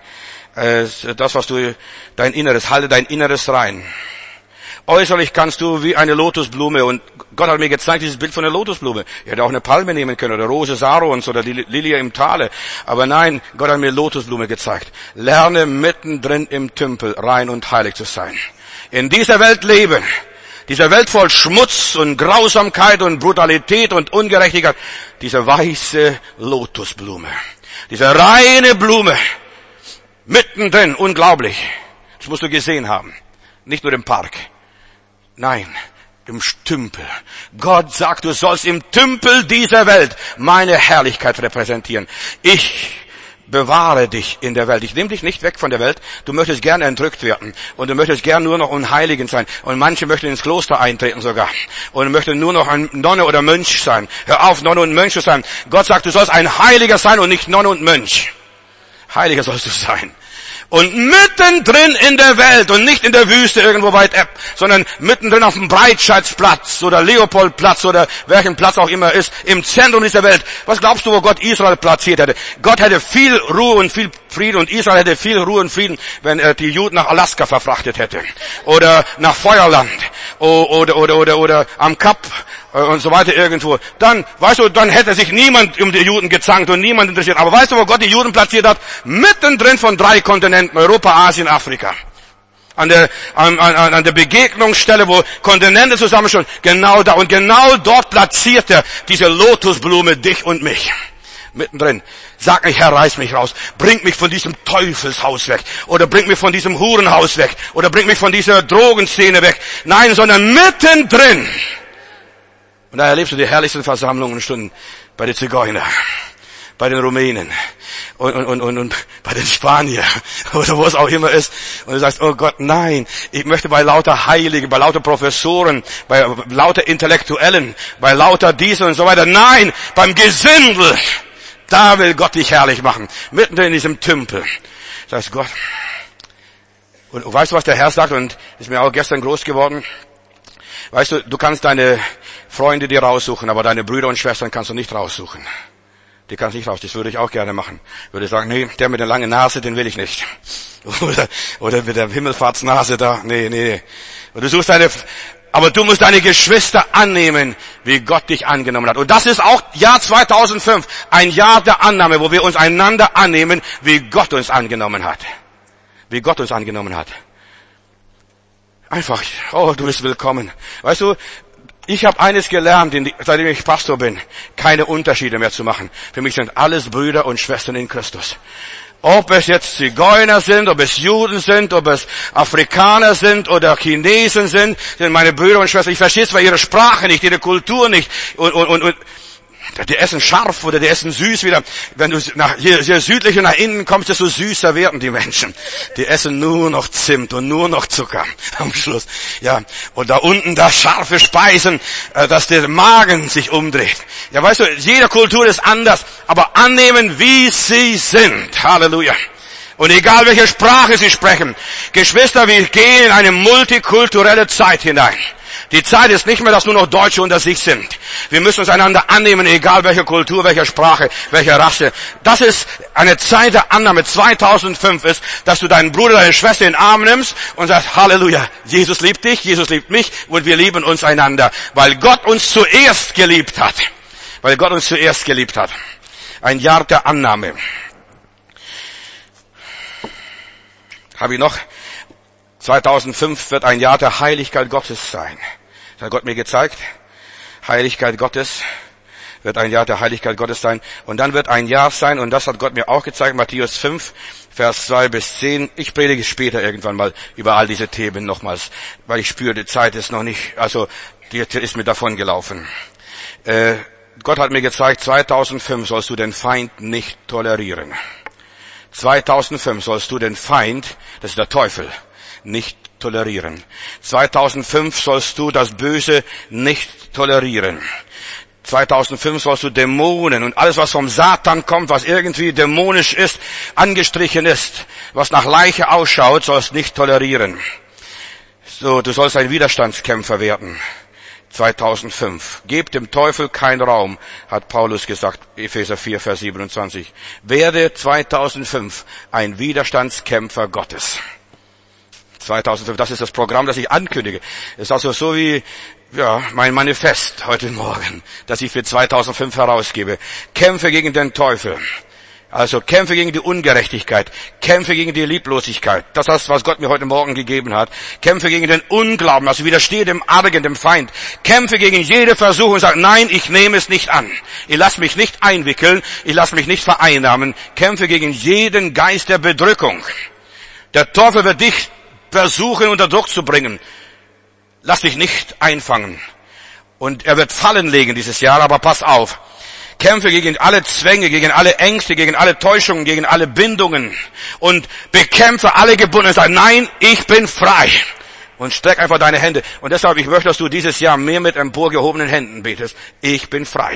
Das, was du, dein Inneres, halte dein Inneres rein. Äußerlich kannst du wie eine Lotusblume, und Gott hat mir gezeigt, dieses Bild von der Lotusblume. Ich hätte auch eine Palme nehmen können, oder Rose Sarons, oder die Lilie im Tale. Aber nein, Gott hat mir Lotusblume gezeigt. Lerne mittendrin im Tümpel rein und heilig zu sein. In dieser Welt leben. Dieser Welt voll Schmutz und Grausamkeit und Brutalität und Ungerechtigkeit. Diese weiße Lotusblume. Diese reine Blume. Mittendrin. Unglaublich. Das musst du gesehen haben. Nicht nur im Park. Nein, im Tümpel. Gott sagt, du sollst im Tümpel dieser Welt meine Herrlichkeit repräsentieren. Ich bewahre dich in der Welt. Ich nehme dich nicht weg von der Welt. Du möchtest gerne entrückt werden. Und du möchtest gerne nur noch unheiligend sein. Und manche möchten ins Kloster eintreten sogar. Und möchten nur noch ein Nonne oder Mönch sein. Hör auf, Nonne und Mönch zu sein. Gott sagt, du sollst ein Heiliger sein und nicht Nonne und Mönch. Heiliger sollst du sein. Und mittendrin in der Welt und nicht in der Wüste irgendwo weit ab, sondern mittendrin auf dem Breitscheidplatz oder Leopoldplatz oder welchen Platz auch immer ist, im Zentrum dieser Welt. Was glaubst du, wo Gott Israel platziert hätte? Gott hätte viel Ruhe und viel Frieden und Israel hätte viel Ruhe und Frieden, wenn er die Juden nach Alaska verfrachtet hätte. Oder nach Feuerland. Oder, oder, oder, oder am Kap und so weiter irgendwo. Dann, weißt du, dann hätte sich niemand um die Juden gezankt und niemand interessiert. Aber weißt du, wo Gott die Juden platziert hat? Mittendrin von drei Kontinenten, Europa, Asien, Afrika. An der, an, an, an der Begegnungsstelle, wo Kontinente zusammenstehen. Genau da. Und genau dort platziert er diese Lotusblume, dich und mich. Mittendrin. Sag nicht, Herr, reiß mich raus. Bring mich von diesem Teufelshaus weg. Oder bring mich von diesem Hurenhaus weg. Oder bring mich von dieser Drogenszene weg. Nein, sondern mittendrin. Und da erlebst du die herrlichsten Versammlungen und Stunden bei den Zigeuner, bei den Rumänen und, und, und, und bei den Spaniern oder wo es auch immer ist. Und du sagst, oh Gott, nein, ich möchte bei lauter Heiligen, bei lauter Professoren, bei lauter Intellektuellen, bei lauter diesen und so weiter. Nein, beim Gesindel, da will Gott dich herrlich machen. Mitten in diesem Tümpel. Sagst Gott. Und weißt du, was der Herr sagt? Und ist mir auch gestern groß geworden. Weißt du, du kannst deine Freunde dir raussuchen, aber deine Brüder und Schwestern kannst du nicht raussuchen. Die kannst du nicht raus. Das würde ich auch gerne machen. Ich würde sagen, nee, der mit der langen Nase, den will ich nicht. Oder, oder mit der Himmelfahrtsnase da. Nee, nee, nee. Und du suchst deine, aber du musst deine Geschwister annehmen, wie Gott dich angenommen hat. Und das ist auch Jahr zweitausendfünf. Ein Jahr der Annahme, wo wir uns einander annehmen, wie Gott uns angenommen hat. Wie Gott uns angenommen hat. Einfach, oh, du bist willkommen. Weißt du, ich habe eines gelernt, seitdem ich Pastor bin, keine Unterschiede mehr zu machen. Für mich sind alles Brüder und Schwestern in Christus. Ob es jetzt Zigeuner sind, ob es Juden sind, ob es Afrikaner sind oder Chinesen sind, sind meine Brüder und Schwestern. Ich verstehe zwar ihre Sprache nicht, ihre Kultur nicht und, und, und, und die essen scharf oder die essen süß wieder. Wenn du nach, hier, hier südlich und nach innen kommst, desto süßer werden die Menschen. Die essen nur noch Zimt und nur noch Zucker am Schluss. Ja, und da unten da scharfe Speisen, äh, dass der Magen sich umdreht. Ja, weißt du, jede Kultur ist anders, aber annehmen, wie sie sind. Halleluja. Und egal welche Sprache sie sprechen. Geschwister, wir gehen in eine multikulturelle Zeit hinein. Die Zeit ist nicht mehr, dass nur noch Deutsche unter sich sind. Wir müssen uns einander annehmen, egal welche Kultur, welche Sprache, welche Rasse. Das ist eine Zeit der Annahme. zweitausendfünf ist, dass du deinen Bruder, deine Schwester in den Arm nimmst und sagst, Halleluja, Jesus liebt dich, Jesus liebt mich und wir lieben uns einander. Weil Gott uns zuerst geliebt hat. Weil Gott uns zuerst geliebt hat. Ein Jahr der Annahme. Habe ich noch? zweitausendfünf wird ein Jahr der Heiligkeit Gottes sein. Das hat Gott mir gezeigt. Heiligkeit Gottes wird ein Jahr der Heiligkeit Gottes sein. Und dann wird ein Jahr sein, und das hat Gott mir auch gezeigt, Matthäus fünf, Vers zwei bis zehn. Ich predige später irgendwann mal über all diese Themen nochmals, weil ich spüre, die Zeit ist noch nicht, also die ist mir davon gelaufen. Äh, Gott hat mir gezeigt, zweitausendfünf sollst du den Feind nicht tolerieren. zweitausendfünf sollst du den Feind, das ist der Teufel, nicht tolerieren. zweitausendfünf sollst du das Böse nicht tolerieren. zweitausendfünf sollst du Dämonen und alles, was vom Satan kommt, was irgendwie dämonisch ist, angestrichen ist, was nach Leiche ausschaut, sollst nicht tolerieren. So, du sollst ein Widerstandskämpfer werden. zweitausendfünf. Gebt dem Teufel keinen Raum, hat Paulus gesagt, Epheser vier, Vers siebenundzwanzig. Werde zweitausendfünf ein Widerstandskämpfer Gottes. zweitausendfünf, das ist das Programm, das ich ankündige. Es ist also so wie, ja, mein Manifest heute Morgen, das ich für zweitausendfünf herausgebe. Kämpfe gegen den Teufel. Also kämpfe gegen die Ungerechtigkeit, kämpfe gegen die Lieblosigkeit. Das ist, was Gott mir heute Morgen gegeben hat. Kämpfe gegen den Unglauben, also widerstehe dem Argen, dem Feind. Kämpfe gegen jede Versuchung und sage, nein, ich nehme es nicht an. Ich lasse mich nicht einwickeln, ich lasse mich nicht vereinnahmen. Kämpfe gegen jeden Geist der Bedrückung. Der Teufel wird dich versuchen, unter Druck zu bringen. Lass dich nicht einfangen. Und er wird Fallen legen dieses Jahr, aber pass auf. Kämpfe gegen alle Zwänge, gegen alle Ängste, gegen alle Täuschungen, gegen alle Bindungen und bekämpfe alle Gebundenen. Sag, nein, ich bin frei. Und streck einfach deine Hände. Und deshalb, ich möchte, dass du dieses Jahr mehr mit emporgehobenen Händen betest. Ich bin frei.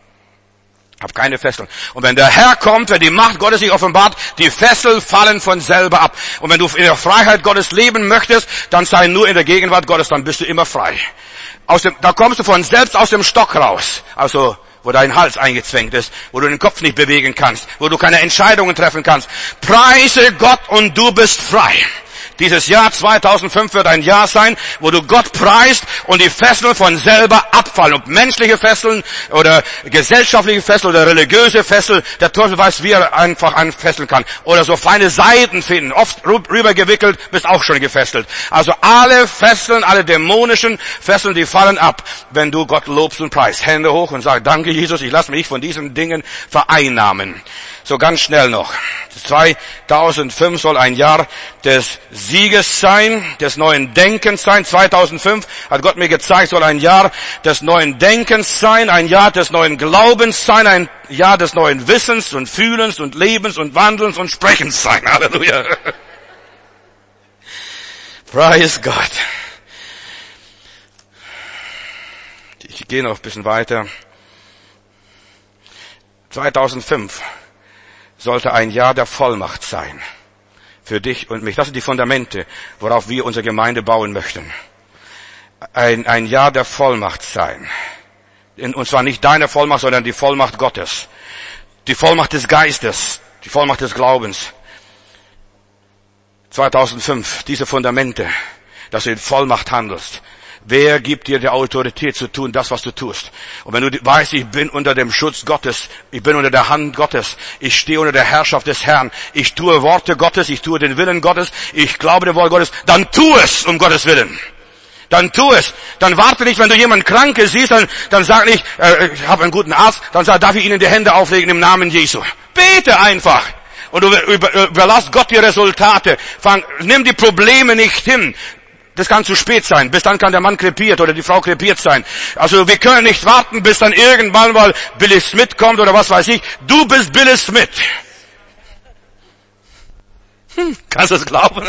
Hab keine Fesseln. Und wenn der Herr kommt, wenn die Macht Gottes sich offenbart, die Fesseln fallen von selber ab. Und wenn du in der Freiheit Gottes leben möchtest, dann sei nur in der Gegenwart Gottes, dann bist du immer frei. Aus dem, da kommst du von selbst aus dem Stock raus. Also, wo dein Hals eingezwängt ist, wo du den Kopf nicht bewegen kannst, wo du keine Entscheidungen treffen kannst. Preise Gott und du bist frei. Dieses Jahr zweitausendfünf wird ein Jahr sein, wo du Gott preist und die Fesseln von selber abfallen. Ob menschliche Fesseln oder gesellschaftliche Fesseln oder religiöse Fesseln, der Teufel weiß, wie er einfach anfesseln kann. Oder so feine Seiden finden, oft rübergewickelt, bist auch schon gefesselt. Also alle Fesseln, alle dämonischen Fesseln, die fallen ab, wenn du Gott lobst und preist. Hände hoch und sag, danke Jesus, ich lasse mich von diesen Dingen vereinnahmen. So ganz schnell noch. zweitausendfünf soll ein Jahr des Sieges sein, des neuen Denkens sein. zweitausendfünf hat Gott mir gezeigt, soll ein Jahr des neuen Denkens sein, ein Jahr des neuen Glaubens sein, ein Jahr des neuen Wissens und Fühlens und Lebens und Wandelns und Sprechens sein. Halleluja. Praise Gott. Ich gehe noch ein bisschen weiter. zweitausendfünf sollte ein Jahr der Vollmacht sein. Für dich und mich. Das sind die Fundamente, worauf wir unsere Gemeinde bauen möchten. Ein, ein Jahr der Vollmacht sein. Und zwar nicht deine Vollmacht, sondern die Vollmacht Gottes. Die Vollmacht des Geistes. Die Vollmacht des Glaubens. zweitausendfünf, diese Fundamente, dass du in Vollmacht handelst. Wer gibt dir die Autorität zu tun, das, was du tust? Und wenn du weißt, ich bin unter dem Schutz Gottes, ich bin unter der Hand Gottes, ich stehe unter der Herrschaft des Herrn, ich tue Worte Gottes, ich tue den Willen Gottes, ich glaube dem Wort Gottes, dann tu es um Gottes Willen. Dann tu es. Dann warte nicht, wenn du jemanden Krankes siehst, dann, dann sag nicht, äh, ich habe einen guten Arzt, dann sag, darf ich Ihnen die Hände auflegen im Namen Jesu. Bete einfach. Und du über, überlass Gott die Resultate. Fang, nimm die Probleme nicht hin. Das kann zu spät sein. Bis dann kann der Mann krepiert oder die Frau krepiert sein. Also wir können nicht warten, bis dann irgendwann mal Billy Smith kommt oder was weiß ich. Du bist Billy Smith. Hm, kannst du es glauben?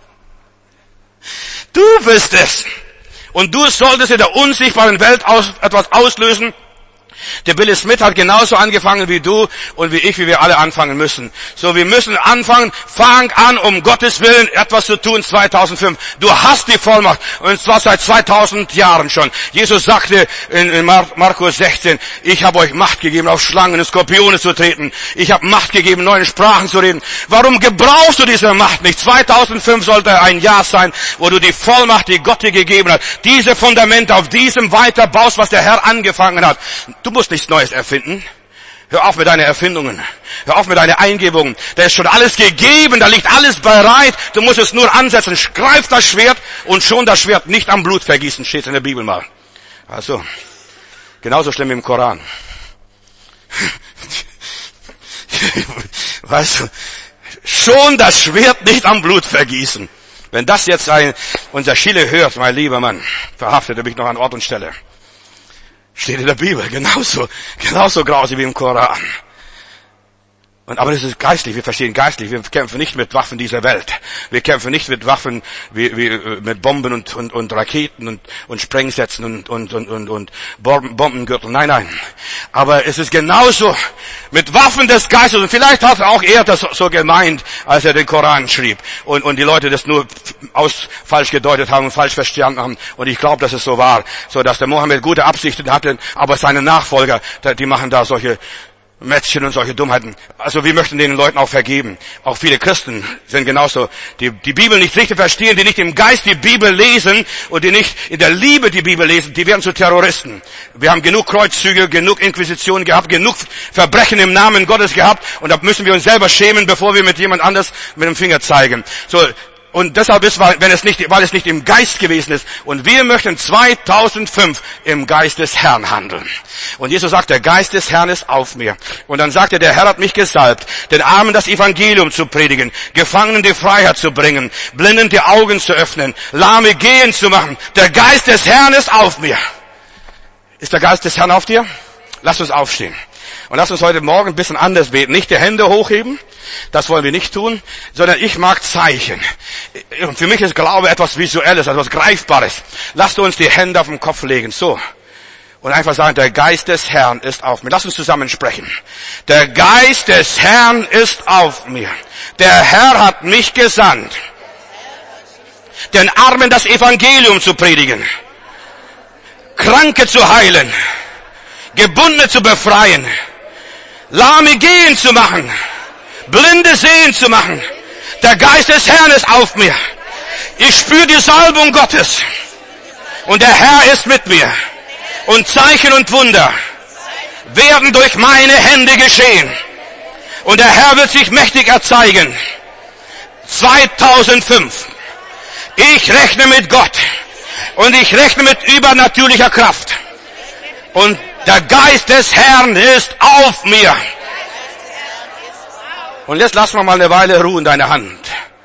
Du bist es. Und du solltest in der unsichtbaren Welt aus, etwas auslösen. Der Billy Smith hat genauso angefangen wie du und wie ich, wie wir alle anfangen müssen. So, wir müssen anfangen, fang an, um Gottes Willen etwas zu tun zweitausendfünf. Du hast die Vollmacht und zwar seit zweitausend Jahren schon. Jesus sagte in, in Markus sechzehn, ich habe euch Macht gegeben, auf Schlangen und Skorpione zu treten. Ich habe Macht gegeben, neuen Sprachen zu reden. Warum gebrauchst du diese Macht nicht? zweitausendfünf sollte ein Jahr sein, wo du die Vollmacht, die Gott dir gegeben hat, diese Fundamente auf diesem weiter baust, was der Herr angefangen hat. Du musst nichts Neues erfinden. Hör auf mit deinen Erfindungen. Hör auf mit deinen Eingebungen. Da ist schon alles gegeben, da liegt alles bereit. Du musst es nur ansetzen. Greif das Schwert und schon das Schwert nicht am Blut vergießen, steht in der Bibel mal. Also, genauso schlimm im Koran. Weißt du, schon das Schwert nicht am Blut vergießen. Wenn das jetzt ein, unser Schiele hört, mein lieber Mann, verhaftet er mich noch an Ort und Stelle. Steht in der Bibel, genauso, genauso grausig wie im Koran. Und, aber das ist geistlich, wir verstehen geistlich, wir kämpfen nicht mit Waffen dieser Welt. Wir kämpfen nicht mit Waffen wie, wie mit Bomben und, und, und Raketen und, und Sprengsätzen und, und, und, und, und Bombengürtel. Nein, nein. Aber es ist genauso mit Waffen des Geistes. Und vielleicht hat auch er das so gemeint, als er den Koran schrieb. Und, und die Leute das nur aus, falsch gedeutet haben und falsch verstanden haben. Und ich glaube, dass es so war. So, dass der Mohammed gute Absichten hatte, aber seine Nachfolger, die machen da solche Mätzchen und solche Dummheiten. Also wir möchten den Leuten auch vergeben. Auch viele Christen sind genauso, die die Bibel nicht richtig verstehen, die nicht im Geist die Bibel lesen und die nicht in der Liebe die Bibel lesen, die werden zu Terroristen. Wir haben genug Kreuzzüge, genug Inquisitionen gehabt, genug Verbrechen im Namen Gottes gehabt und da müssen wir uns selber schämen, bevor wir mit jemand anders mit dem Finger zeigen. So, und deshalb ist, wenn es nicht, weil es nicht im Geist gewesen ist. Und wir möchten zweitausendfünf im Geist des Herrn handeln. Und Jesus sagt, der Geist des Herrn ist auf mir. Und dann sagt er, der Herr hat mich gesalbt, den Armen das Evangelium zu predigen, Gefangenen die Freiheit zu bringen, Blinden die Augen zu öffnen, Lahme gehen zu machen. Der Geist des Herrn ist auf mir. Ist der Geist des Herrn auf dir? Lass uns aufstehen. Und lass uns heute Morgen ein bisschen anders beten. Nicht die Hände hochheben, das wollen wir nicht tun, sondern ich mag Zeichen. Und für mich ist Glaube etwas Visuelles, etwas Greifbares. Lasst uns die Hände auf den Kopf legen, so. Und einfach sagen, der Geist des Herrn ist auf mir. Lass uns zusammen sprechen. Der Geist des Herrn ist auf mir. Der Herr hat mich gesandt, den Armen das Evangelium zu predigen, Kranke zu heilen, Gebundene zu befreien, Lahme gehen zu machen, Blinde sehen zu machen. Der Geist des Herrn ist auf mir. Ich spüre die Salbung Gottes. Und der Herr ist mit mir. Und Zeichen und Wunder werden durch meine Hände geschehen. Und der Herr wird sich mächtig erzeigen. zweitausendfünf. Ich rechne mit Gott. Und ich rechne mit übernatürlicher Kraft. Und der Geist des Herrn ist auf mir. Und jetzt lass mal eine Weile Ruhe in deine Hand.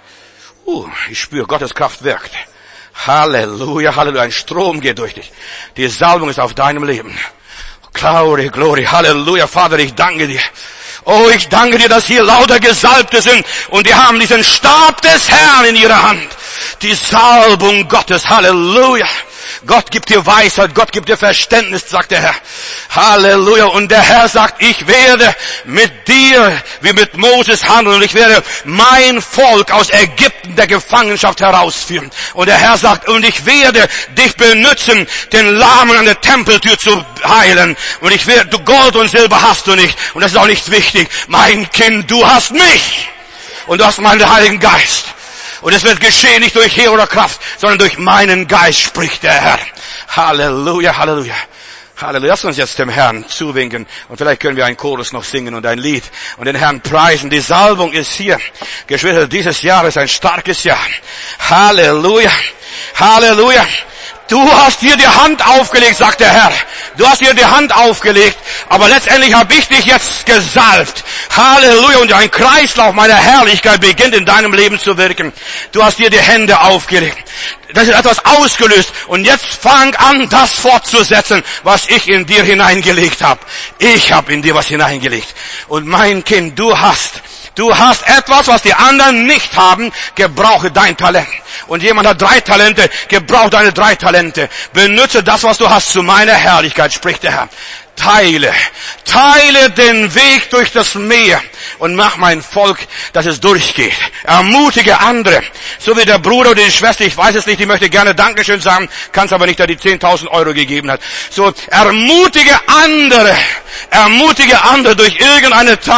Uh, ich spüre, Gottes Kraft wirkt. Halleluja, Halleluja, ein Strom geht durch dich. Die Salbung ist auf deinem Leben. Glory, Glory, Halleluja, Vater, ich danke dir. Oh, ich danke dir, dass hier lauter Gesalbte sind und die haben diesen Stab des Herrn in ihrer Hand. Die Salbung Gottes, Halleluja. Gott gibt dir Weisheit, Gott gibt dir Verständnis, sagt der Herr. Halleluja. Und der Herr sagt, ich werde mit dir wie mit Moses handeln und ich werde mein Volk aus Ägypten der Gefangenschaft herausführen. Und der Herr sagt, und ich werde dich benutzen, den Lahmen an der Tempeltür zu heilen. Und ich werde, du Gold und Silber hast du nicht. Und das ist auch nicht wichtig. Mein Kind, du hast mich. Und du hast meinen Heiligen Geist. Und es wird geschehen nicht durch Heer oder Kraft, sondern durch meinen Geist, spricht der Herr. Halleluja, Halleluja. Halleluja. Lass uns jetzt dem Herrn zuwinken. Und vielleicht können wir einen Chorus noch singen und ein Lied und den Herrn preisen. Die Salbung ist hier. Geschwister, dieses Jahr ist ein starkes Jahr. Halleluja. Halleluja. Du hast dir die Hand aufgelegt, sagt der Herr. Du hast dir die Hand aufgelegt, aber letztendlich habe ich dich jetzt gesalbt. Halleluja. Und ein Kreislauf meiner Herrlichkeit beginnt in deinem Leben zu wirken. Du hast dir die Hände aufgelegt. Das ist etwas ausgelöst. Und jetzt fang an, das fortzusetzen, was ich in dir hineingelegt habe. Ich habe in dir was hineingelegt. Und mein Kind, du hast Du hast etwas, was die anderen nicht haben, gebrauche dein Talent. Und jemand hat drei Talente, gebrauche deine drei Talente. Benutze das, was du hast, zu meiner Herrlichkeit, spricht der Herr. Teile, teile den Weg durch das Meer und mach mein Volk, dass es durchgeht. Ermutige andere, so wie der Bruder oder die Schwester, ich weiß es nicht, ich möchte gerne Dankeschön sagen, kann es aber nicht, der die zehntausend Euro gegeben hat. So, ermutige andere, ermutige andere durch irgendeine Tat,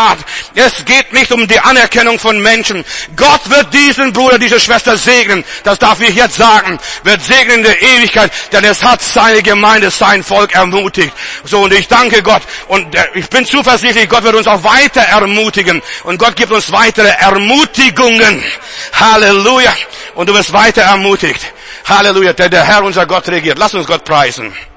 Es geht nicht um die Anerkennung von Menschen. Gott wird diesen Bruder, diese Schwester segnen. Das darf ich jetzt sagen. Wird segnen in der Ewigkeit, denn es hat seine Gemeinde, sein Volk ermutigt. So, und ich danke Gott. Und ich bin zuversichtlich, Gott wird uns auch weiter ermutigen. Und Gott gibt uns weitere Ermutigungen. Halleluja. Und du wirst weiter ermutigt. Halleluja. Denn der Herr, unser Gott, regiert. Lass uns Gott preisen.